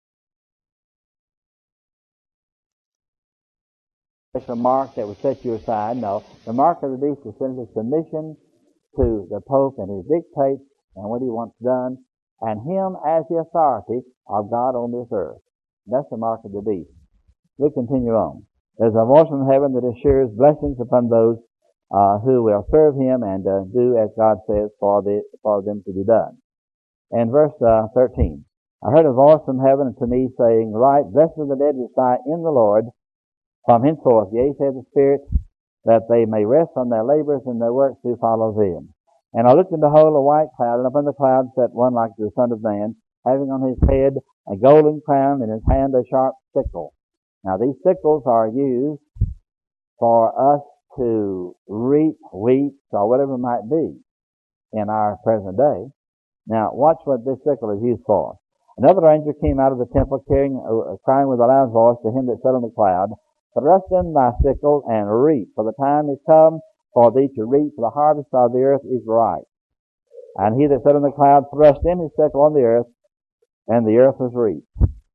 It's a mark that would set you aside. No, the mark of the beast is simply submission to the Pope and his dictates and what he wants done, and him as the authority of God on this earth. That's the mark of the beast. We continue on. There's a voice from heaven that assures blessings upon those who will serve him and do as God says for them to be done. And verse 13. I heard a voice from heaven to me saying, Write, blessed are the dead which die in the Lord from henceforth, yea, saith the Spirit, that they may rest from their labors and their works who follow them. And I looked and behold a white cloud, and upon the cloud sat one like the Son of Man, having on his head a golden crown, and in his hand a sharp sickle. Now these sickles are used for us to reap wheat or whatever it might be in our present day. Now watch what this sickle is used for. Another angel came out of the temple crying with a loud voice to him that sat on the cloud, Thrust in thy sickle and reap, for the time is come for thee to reap, for the harvest of the earth is ripe. And he that sat on the cloud thrust in his sickle on the earth, and the earth was reaped.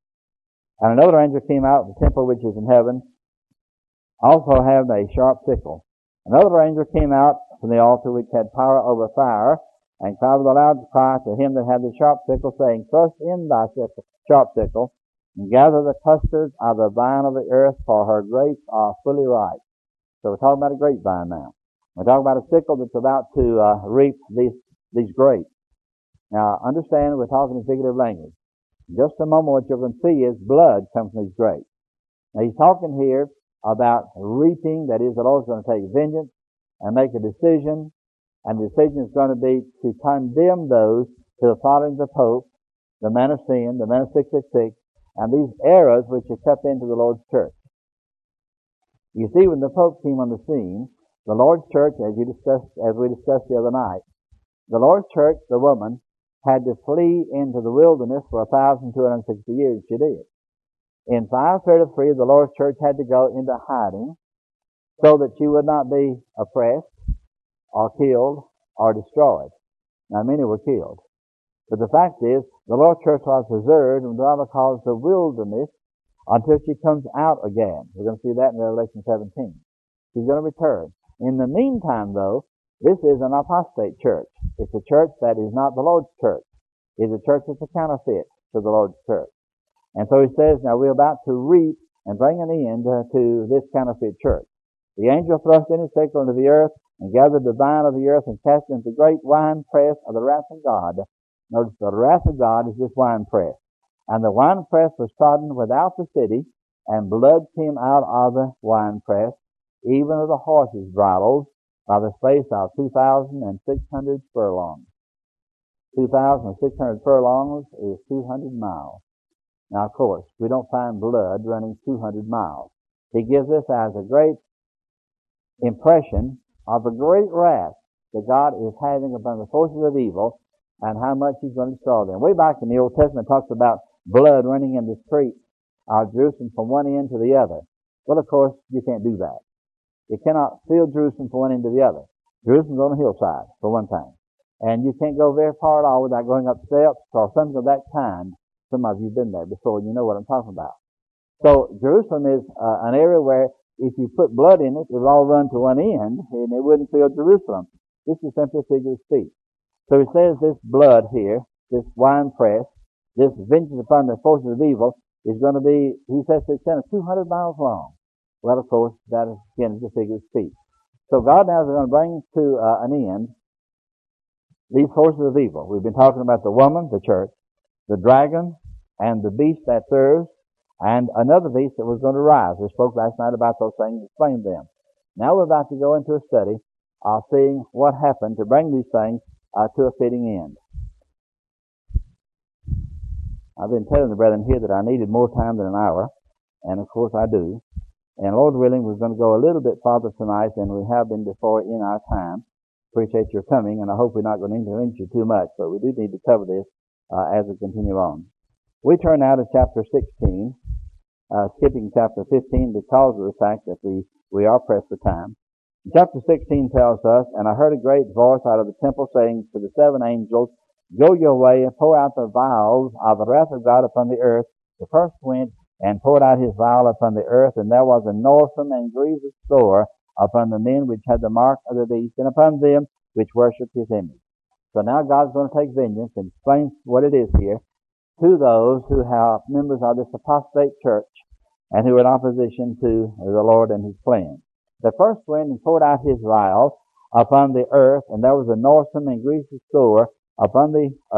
And another angel came out of the temple which is in heaven, also having a sharp sickle. Another angel came out from the altar which had power over fire, and cried with a loud cry to him that had the sharp sickle, saying, Thrust in thy sharp sickle, and gather the custards of the vine of the earth, for her grapes are fully ripe. So we're talking about a grapevine now. We're talking about a sickle that's about to reap these grapes. Now understand, we're talking in figurative language. In just a moment, what you're going to see is blood comes from these grapes. Now he's talking here about reaping, that is, the Lord's going to take vengeance and make a decision, and the decision is going to be to condemn those who are following the Pope, the man of sin, the man of 666, and these errors which are crept into the Lord's church. You see, when the Pope came on the scene, the Lord's church, as we discussed the other night, the Lord's church, the woman, had to flee into the wilderness for 1,260 years. She did. In 533, the Lord's church had to go into hiding so that she would not be oppressed or killed or destroyed. Now, many were killed. But the fact is, the Lord's church was preserved, and the Bible calls the wilderness until she comes out again. We're going to see that in Revelation 17. She's going to return. In the meantime, though, this is an apostate church. It's a church that is not the Lord's church. It's a church that's a counterfeit to the Lord's church. And so he says, now we're about to reap and bring an end to this counterfeit church. The angel thrust in his sickle into the earth and gathered the vine of the earth and cast it into the great winepress of the wrath of God. Notice the wrath of God is this winepress. And the winepress was trodden without the city, and blood came out of the winepress, even of the horses' bridles, by the space of 2,600 furlongs. 2,600 furlongs is 200 miles. Now, of course, we don't find blood running 200 miles. He gives us as a great impression of a great wrath that God is having upon the forces of evil, and how much he's going to destroy them. Way back in the Old Testament, it talks about blood running in the streets of Jerusalem from one end to the other. Well, of course, you can't do that. You cannot fill Jerusalem from one end to the other. Jerusalem's on a hillside, for one thing. And you can't go very far at all without going up steps or something of that kind. Some of you have been there before, and you know what I'm talking about. So Jerusalem is an area where if you put blood in it, it would all run to one end, and it wouldn't fill Jerusalem. This is simply a figure of speech. So he says this blood here, this winepress, this vengeance upon the forces of evil is going to be, he says, to extend 200 miles long. Well, of course, that is again is a figure of speech. So God now is going to bring to an end these forces of evil. We've been talking about the woman, the church, the dragon, and the beast that serves, and another beast that was going to rise. We spoke last night about those things and explained them. Now we're about to go into a study of seeing what happened to bring these things to a fitting end. I've been telling the brethren here that I needed more time than an hour, and of course I do. And Lord willing, we're going to go a little bit farther tonight than we have been before in our time. Appreciate your coming, and I hope we're not going to interrupt you too much, but we do need to cover this as we continue on. We turn now to chapter 16, skipping chapter 15 because of the fact that we are pressed for time. Chapter 16 tells us, "And I heard a great voice out of the temple saying to the seven angels, Go your way and pour out the vials of the wrath of God upon the earth. The first went and poured out his vial upon the earth, and there was a noisome and grievous sore upon the men which had the mark of the beast, and upon them which worshipped his image." So now God's going to take vengeance and explain what it is here to those who have members of this apostate church and who are in opposition to the Lord and his plan. The first went and poured out his vial upon the earth, and there was a noisome and grievous sore upon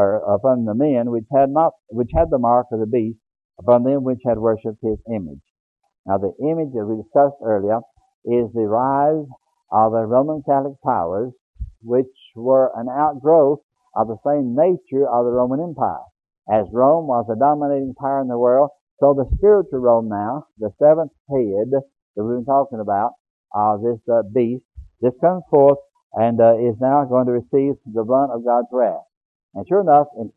the men which had the mark of the beast, upon them which had worshipped his image. Now the image that we discussed earlier is the rise of the Roman Catholic powers, which were an outgrowth of the same nature of the Roman Empire. As Rome was the dominating power in the world, so the spiritual Rome now, the seventh head that we've been talking about, this beast, this comes forth and is now going to receive the brunt of God's wrath. And sure enough, in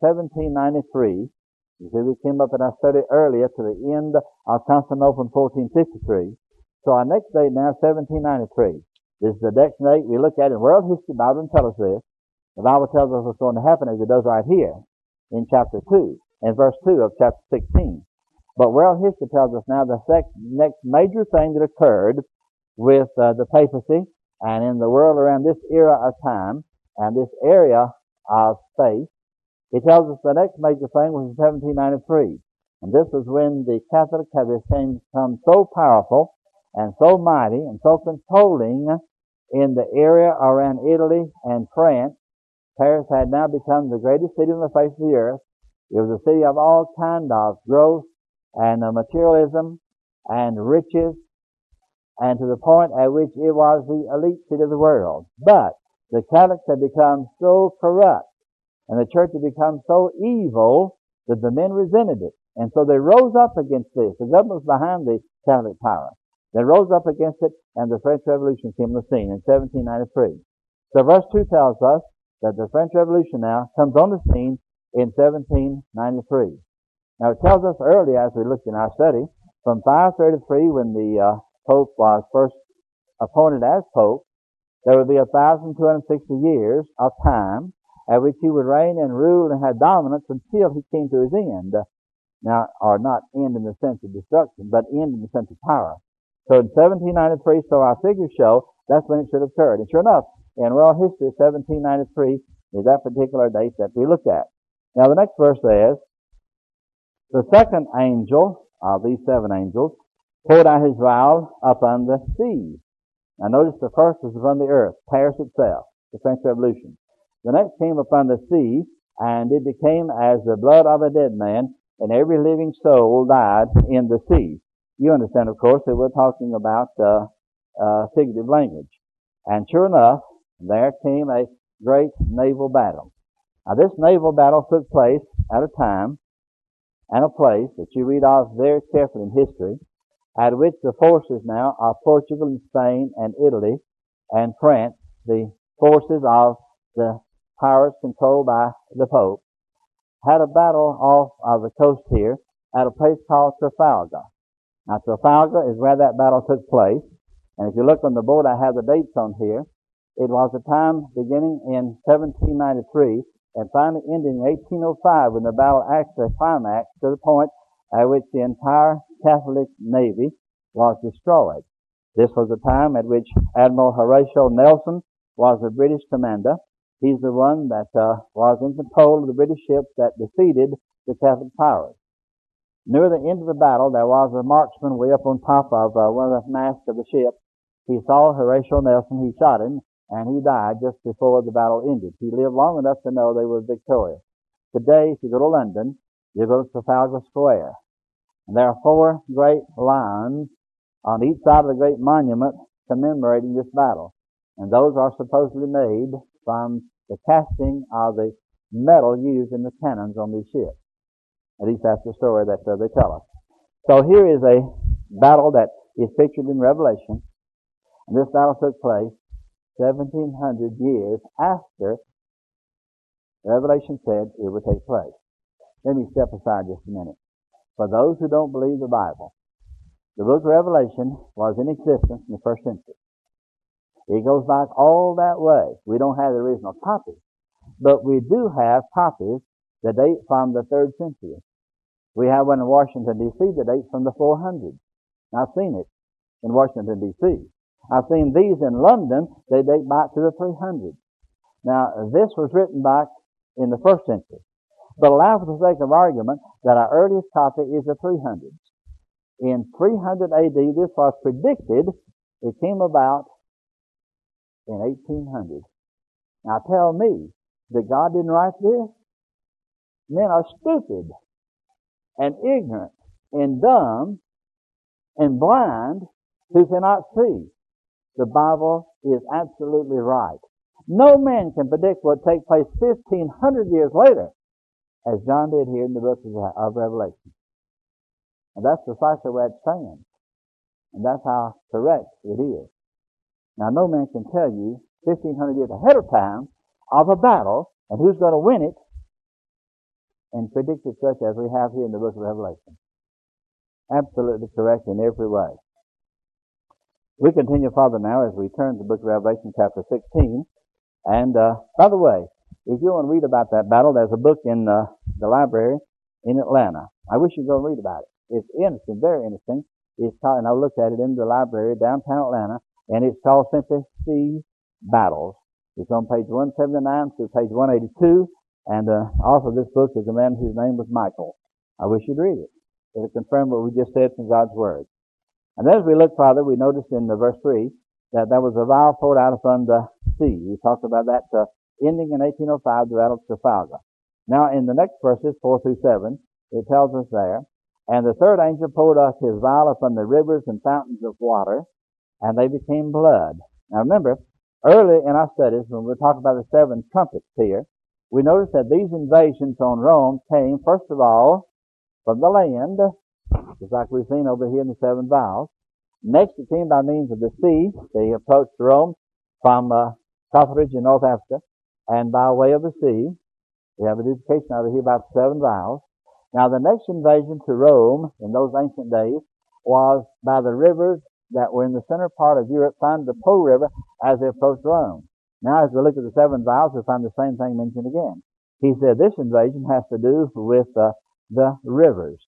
1793, you see we came up in our study earlier to the end of Constantinople in 1453. So our next date now is 1793. This is the next date we look at in world history. The Bible tells us this. The Bible tells us what's going to happen as it does right here in chapter 2, in verse 2 of chapter 16. But world history tells us now the next major thing that occurred with the papacy and in the world around this era of time and this area of space. It tells us the next major thing was in 1793. And this was when the Catholics had become so powerful and so mighty and so controlling in the area around Italy and France. Paris had now become the greatest city on the face of the earth. It was a city of all kind of growth and materialism and riches, and to the point at which it was the elite city of the world. But the Catholics had become so corrupt, and the church had become so evil that the men resented it. And so they rose up against this. The government was behind the Catholic power. They rose up against it, and the French Revolution came on the scene in 1793. So verse 2 tells us that the French Revolution now comes on the scene in 1793. Now it tells us earlier, as we looked in our study, from 533, when the Pope was first appointed as Pope, there would be 1,260 years of time at which he would reign and rule and have dominance until he came to his end. Now, or not end in the sense of destruction, but end in the sense of power. So in 1793, so our figures show, that's when it should have occurred. And sure enough, in world history, 1793 is that particular date that we look at. Now the next verse says, "The second angel of these seven angels poured out his vial upon the sea." Now notice the first was upon the earth, Paris itself, the French Revolution. The next came upon the sea, and it became as the blood of a dead man, and every living soul died in the sea. You understand, of course, that we're talking about figurative language. And sure enough, there came a great naval battle. Now this naval battle took place at a time and a place that you read of very carefully in history, at which the forces now of Portugal and Spain and Italy and France, the forces of the powers controlled by the Pope, had a battle off of the coast here at a place called Trafalgar. Now Trafalgar is where that battle took place, and if you look on the board I have the dates on here. It was a time beginning in 1793 and finally ending in 1805 when the battle actually climaxed to the point at which the entire Catholic Navy was destroyed. This was the time at which Admiral Horatio Nelson was the British commander. He's the one that was in control of the British ships that defeated the Catholic powers. Near the end of the battle, there was a marksman way up on top of one of the masts of the ship. He saw Horatio Nelson. He shot him, and he died just before the battle ended. He lived long enough to know they were victorious. Today, if you go to London, you go to Trafalgar Square, and there are 4 great lions on each side of the great monument commemorating this battle. And those are supposedly made from the casting of the metal used in the cannons on these ships. At least that's the story that they tell us. So here is a battle that is pictured in Revelation. And this battle took place 1,700 years after Revelation said it would take place. Let me step aside just a minute. For those who don't believe the Bible, the book of Revelation was in existence in the first century. It goes back all that way. We don't have the original copy, but we do have copies that date from the 3rd century. We have one in Washington, D.C. that dates from the 400s. I've seen it in Washington, D.C. I've seen these in London. They date back to the 300s. Now, this was written back in the 1st century. But allow for the sake of argument that our earliest copy is the 300s. In 300 A.D., this was predicted. It came about in 1800. Now tell me that God didn't write this? Men are stupid and ignorant and dumb and blind who cannot see. The Bible is absolutely right. No man can predict what will take place 1,500 years later, as John did here in the book of Revelation. And that's precisely where it stands. And that's how correct it is. Now, no man can tell you 1,500 years ahead of time of a battle and who's going to win it and predict it such as we have here in the book of Revelation. Absolutely correct in every way. We continue further now as we turn to the book of Revelation chapter 16. And, by the way, if you want to read about that battle, there's a book in the library in Atlanta. I wish you'd go and read about it. It's interesting, very interesting. It's called, and I looked at it in the library downtown Atlanta, and it's called simply Sea Battles. It's on page 179 through page 182, and author of this book is a man whose name was Michael. I wish you'd read it. It'll confirm what we just said from God's Word. And as we look further, we noticed in verse 3 that there was a vial poured out upon the sea. We talked about that ending in 1805, the Battle of Trafalgar. Now, in the next verses, 4 through 7, it tells us there, and the third angel poured out his vial upon the rivers and fountains of water, and they became blood. Now remember, early in our studies, when we talk about the 7 trumpets here, we noticed that these invasions on Rome came, first of all, from the land, just like we've seen over here in the 7 vials. Next, it came by means of the sea. They approached Rome from Carthage in North Africa, and by way of the sea. We have a dedication over here about the 7 vials. Now, the next invasion to Rome in those ancient days was by the rivers that were in the center part of Europe, found the Po River as they approached Rome. Now, as we look at the 7 vials, we find the same thing mentioned again. He said this invasion has to do with the rivers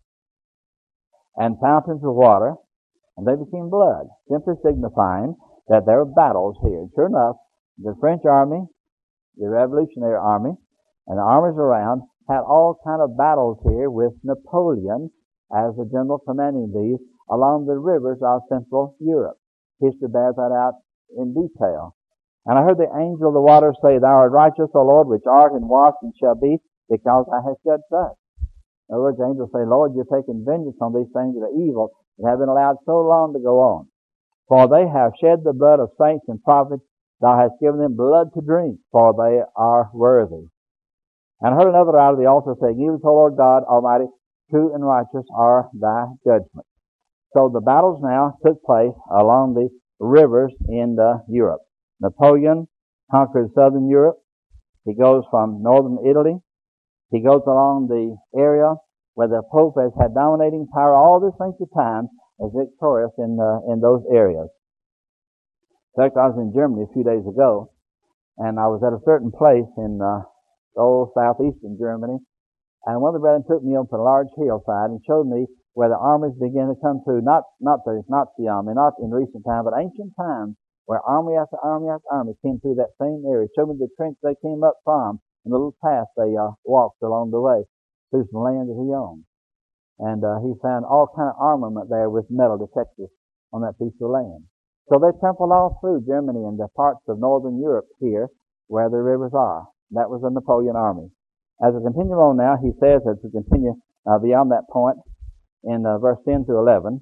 and fountains of water, and they became blood, simply signifying that there were battles here. And sure enough, the French army, the Revolutionary Army, and the armies around had all kind of battles here with Napoleon as the general commanding these along the rivers of Central Europe. History bears that out in detail. And I heard the angel of the waters say, Thou art righteous, O Lord, which art and wast and shall be, because I have said such. In other words, the angels say, Lord, you're taking vengeance on these things that are evil and have been allowed so long to go on. For they have shed the blood of saints and prophets. Thou hast given them blood to drink, for they are worthy. And I heard another out of the altar saying, Even so, Lord God Almighty, true and righteous are thy judgments. So the battles now took place along the rivers in Europe. Napoleon conquered southern Europe. He goes from northern Italy. He goes along the area where the Pope has had dominating power all this length of time, as victorious in those areas. In fact, I was in Germany a few days ago, and I was at a certain place in southeastern Germany, and one of the brethren took me up on a large hillside and showed me where the armies began to come through, not the Nazi army, not in recent time, but ancient times, where army after army after army came through that same area. Showed me the trench they came up from and the little path they walked along the way through some land that he owned. and he found all kind of armament there with metal detectors on that piece of land. So they trampled all through Germany and the parts of northern Europe here where the rivers are. That was the Napoleon army. As we continue on now, he says, as we continue beyond that point in verse 10 to 11,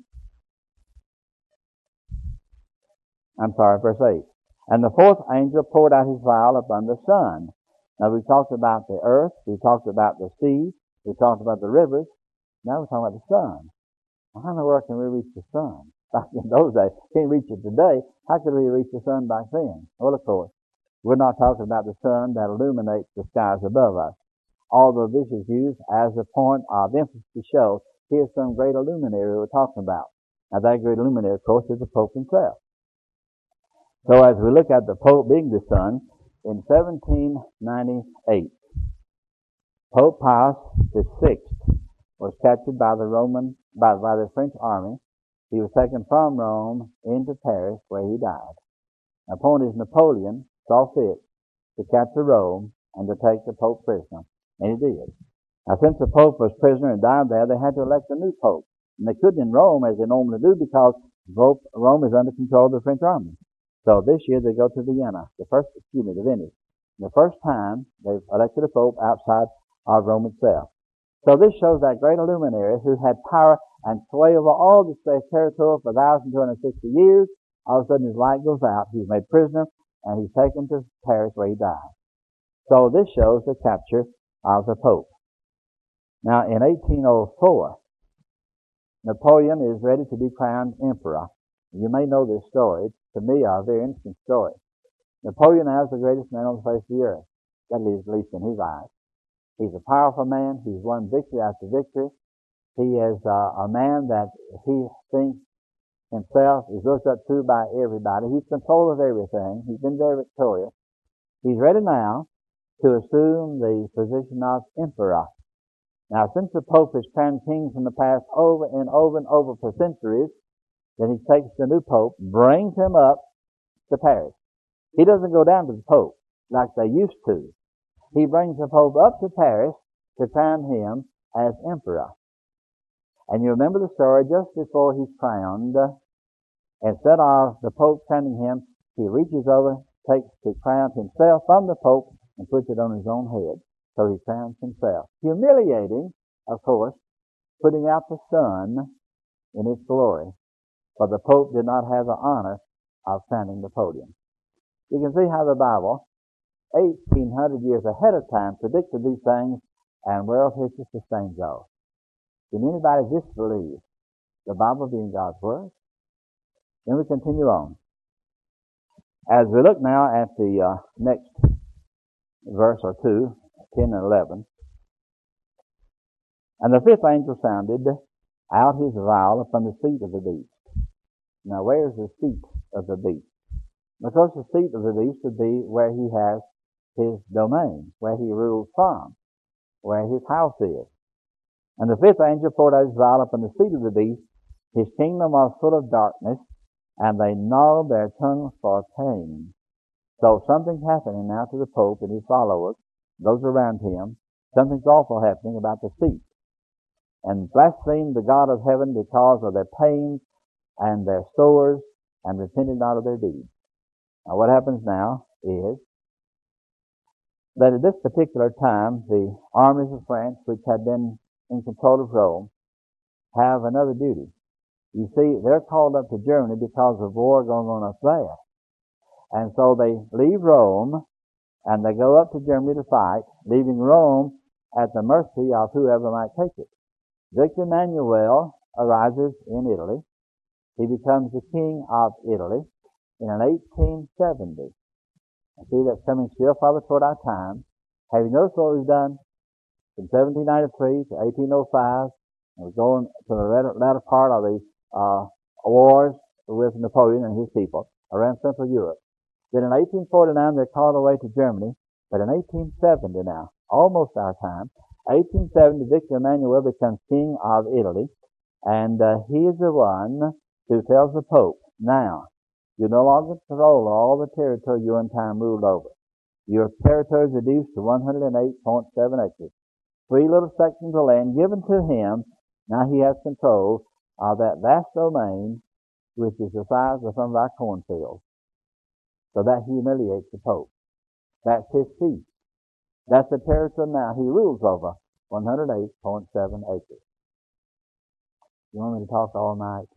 verse 8. And the fourth angel poured out his vial upon the sun. Now we talked about the earth, we talked about the sea, we talked about the rivers. Now we're talking about the sun. How in the world can we reach the sun? Back in those days, can't reach it today. How could we reach the sun back then? Well, of course, we're not talking about the sun that illuminates the skies above us. Although this is used as a point of emphasis to show here's some great luminary we're talking about. Now that great luminary, of course, is the Pope himself. So as we look at the Pope being the sun, in 1798, Pope Pius VI was captured by the French army. He was taken from Rome into Paris, where he died. Upon his Napoleon saw fit to capture Rome and to take the Pope prisoner, and he did. Now, since the Pope was prisoner and died there, they had to elect a new Pope, and they couldn't in Rome as they normally do because Rome is under control of the French army. So this year they go to Vienna, to Venice. The first time they've elected a Pope outside of Rome itself. So this shows that great luminary who had power and sway over all the territory for 1,260 years. All of a sudden his light goes out. He's made prisoner and he's taken to Paris where he died. So this shows the capture of the Pope. Now in 1804, Napoleon is ready to be crowned emperor. You may know this story. It's, to me, a very interesting story. Napoleon is the greatest man on the face of the earth. That is, at least in his eyes. He's a powerful man. He's won victory after victory. He is a man that he thinks himself is looked up to by everybody. He's control of everything. He's been very victorious. He's ready now to assume the position of emperor. Now, since the Pope has crowned kings in the past over and over and over for centuries, then he takes the new Pope, brings him up to Paris. He doesn't go down to the Pope like they used to. He brings the Pope up to Paris to crown him as emperor. And you remember the story just before he's crowned. Instead of the Pope crowning him, he reaches over, takes the crown himself from the Pope, and puts it on his own head. So he crowns himself. Humiliating, of course, putting out the sun in its glory. For the Pope did not have the honor of crowning Napoleon. You can see how the Bible, 1,800 years ahead of time, predicted these things, and world history sustains those. Can anybody disbelieve the Bible being God's Word? Then we continue on. As we look now at the next verse or two, 10 and 11. And the fifth angel sounded out his vial upon the seat of the beast. Now, where is the seat of the beast? Of course, the seat of the beast would be where he has his domain, where he rules from, where his house is. And the fifth angel poured out his vial upon the seat of the beast. His kingdom was full of darkness, and they gnawed their tongues for pain. So something's happening now to the Pope and his followers, those around him. Something's awful happening about the seat. And blasphemed the God of heaven because of their pains and their sores, and repented not of their deeds. Now what happens now is that at this particular time, the armies of France, which had been in control of Rome, have another duty. You see, they're called up to Germany because of war going on up there. And so they leave Rome, and they go up to Germany to fight, leaving Rome at the mercy of whoever might take it. Victor Emmanuel arises in Italy. He becomes the king of Italy in 1870. I see that's coming still farther toward our time. Have you noticed what we've done? From 1793 to 1805, and we're going to the latter part of the wars with Napoleon and his people around Central Europe. Then in 1849, they're called away to Germany. But in 1870 now, almost our time, 1870, Victor Emmanuel becomes king of Italy. And he is the one who tells the Pope, now, you no longer control all the territory you in time ruled over. Your territory is reduced to 108.7 acres. 3 little sections of land given to him Now he has control of that vast domain which is the size of some of our cornfields. So that humiliates the Pope. That's his seat. That's the territory now he rules over, 108.7 acres. You want me to talk all night?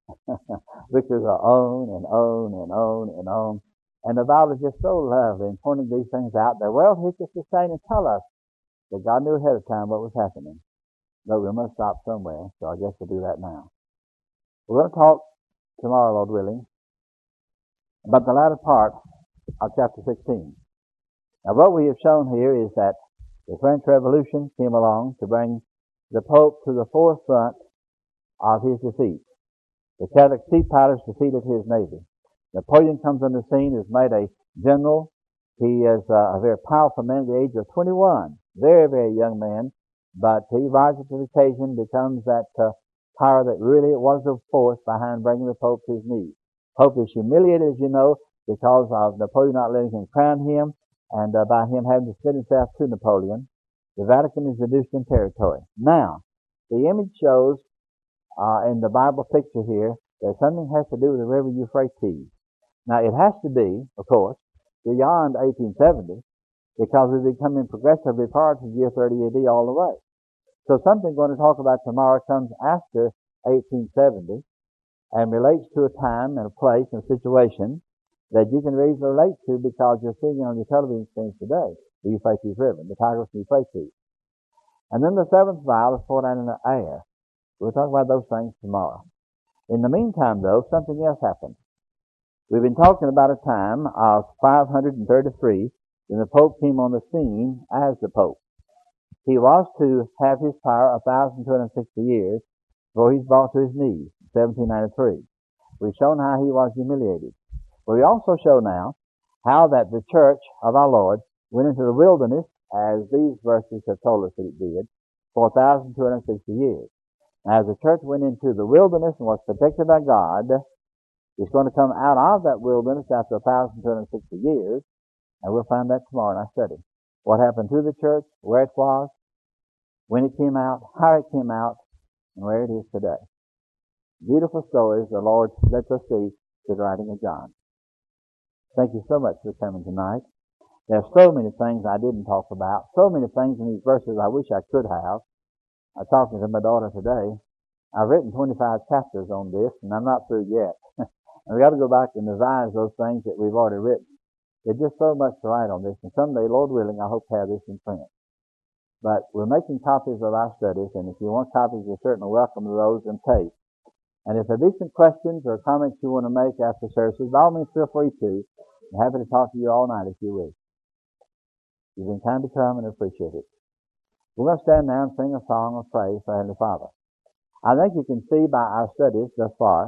We could go on and on and on and on. And the Bible is just so lovely in pointing these things out. The world hits us to say and tell us that God knew ahead of time what was happening. But we must stop somewhere, so I guess we'll do that now. We're going to talk tomorrow, Lord willing, about the latter part of chapter 16. Now what we have shown here is that the French Revolution came along to bring the Pope to the forefront of his defeat. The Catholic sea pirates defeated his navy. Napoleon comes on the scene, is made a general. He is a very powerful man at the age of 21. Very, very young man. But he rises to the occasion, becomes that power that really was the force behind bringing the Pope to his knees. Pope is humiliated, as you know, because of Napoleon not letting him crown him, and by him having to submit himself to Napoleon. The Vatican is reduced in territory. Now, the image shows in the Bible picture here that something has to do with the river Euphrates. Now, it has to be, of course, beyond 1870, because we're becoming progressively prior to the year 30 AD all the way. So something we're going to talk about tomorrow comes after 1870 and relates to a time and a place and a situation that you can reasonably relate to because you're seeing it on your television screens today, the Euphrates River, the Tigris and Euphrates. And then the seventh vial is poured out in the air. We'll talk about those things tomorrow. In the meantime, though, something else happened. We've been talking about a time of 533 when the Pope came on the scene as the Pope. He was to have his power 1,260 years before he's brought to his knees, 1793. We've shown how he was humiliated. But we also show now how that the church of our Lord went into the wilderness, as these verses have told us that it did, for 1,260 years. As the church went into the wilderness and was protected by God, it's going to come out of that wilderness after 1,260 years, and we'll find that tomorrow in our study. What happened to the church, where it was, when it came out, how it came out, and where it is today. Beautiful stories the Lord lets us see through the writing of John. Thank you so much for coming tonight. There are so many things I didn't talk about, so many things in these verses I wish I could have. I was talking to my daughter today. I've written 25 chapters on this, and I'm not through yet. And we got to go back and revise those things that we've already written. There's just so much to write on this, and someday, Lord willing, I hope to have this in print. But we're making copies of our studies, and if you want copies, you're certainly welcome to those and take. And if there be some questions or comments you want to make after services, by all means, feel free to. I'm happy to talk to you all night if you wish. You've been kind to come and appreciate it. We're going to stand now and sing a song of praise for Heavenly Father. I think you can see by our studies thus far,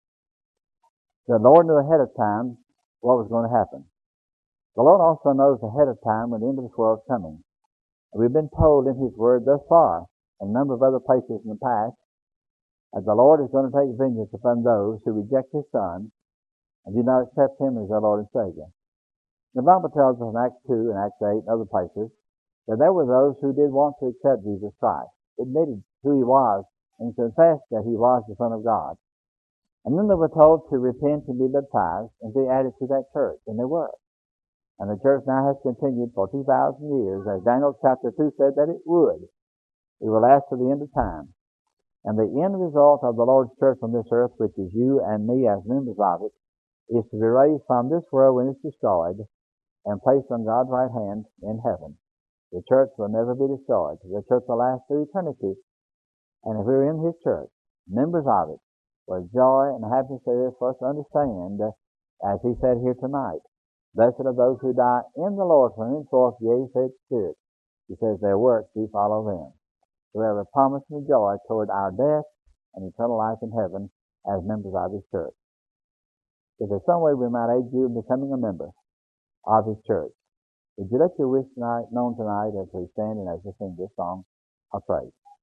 the Lord knew ahead of time what was going to happen. The Lord also knows ahead of time when the end of this world is coming. And we've been told in His Word thus far, in a number of other places in the past, that the Lord is going to take vengeance upon those who reject His Son and do not accept Him as their Lord and Savior. The Bible tells us in Acts 2 and Acts 8 and other places that there were those who did want to accept Jesus Christ, admitted who He was, and confessed that He was the Son of God. And then they were told to repent and be baptized and be added to that church, and they were. And the church now has continued for 2,000 years, as Daniel chapter 2 said that it would. It will last to the end of time. And the end result of the Lord's church on this earth, which is you and me as members of it, is to be raised from this world when it's destroyed and placed on God's right hand in heaven. The church will never be destroyed. The church will last through eternity. And if we're in His church, members of it, what joy and happiness there is for us to understand, as He said here tonight, blessed are those who die in the Lord from henceforth, yea, said Spirit. He says their works do follow them. So we have a promise and a joy toward our death and eternal life in heaven as members of His church. If there's some way we might aid you in becoming a member of His church, would you let your wish known tonight as we stand and as we sing this song of praise?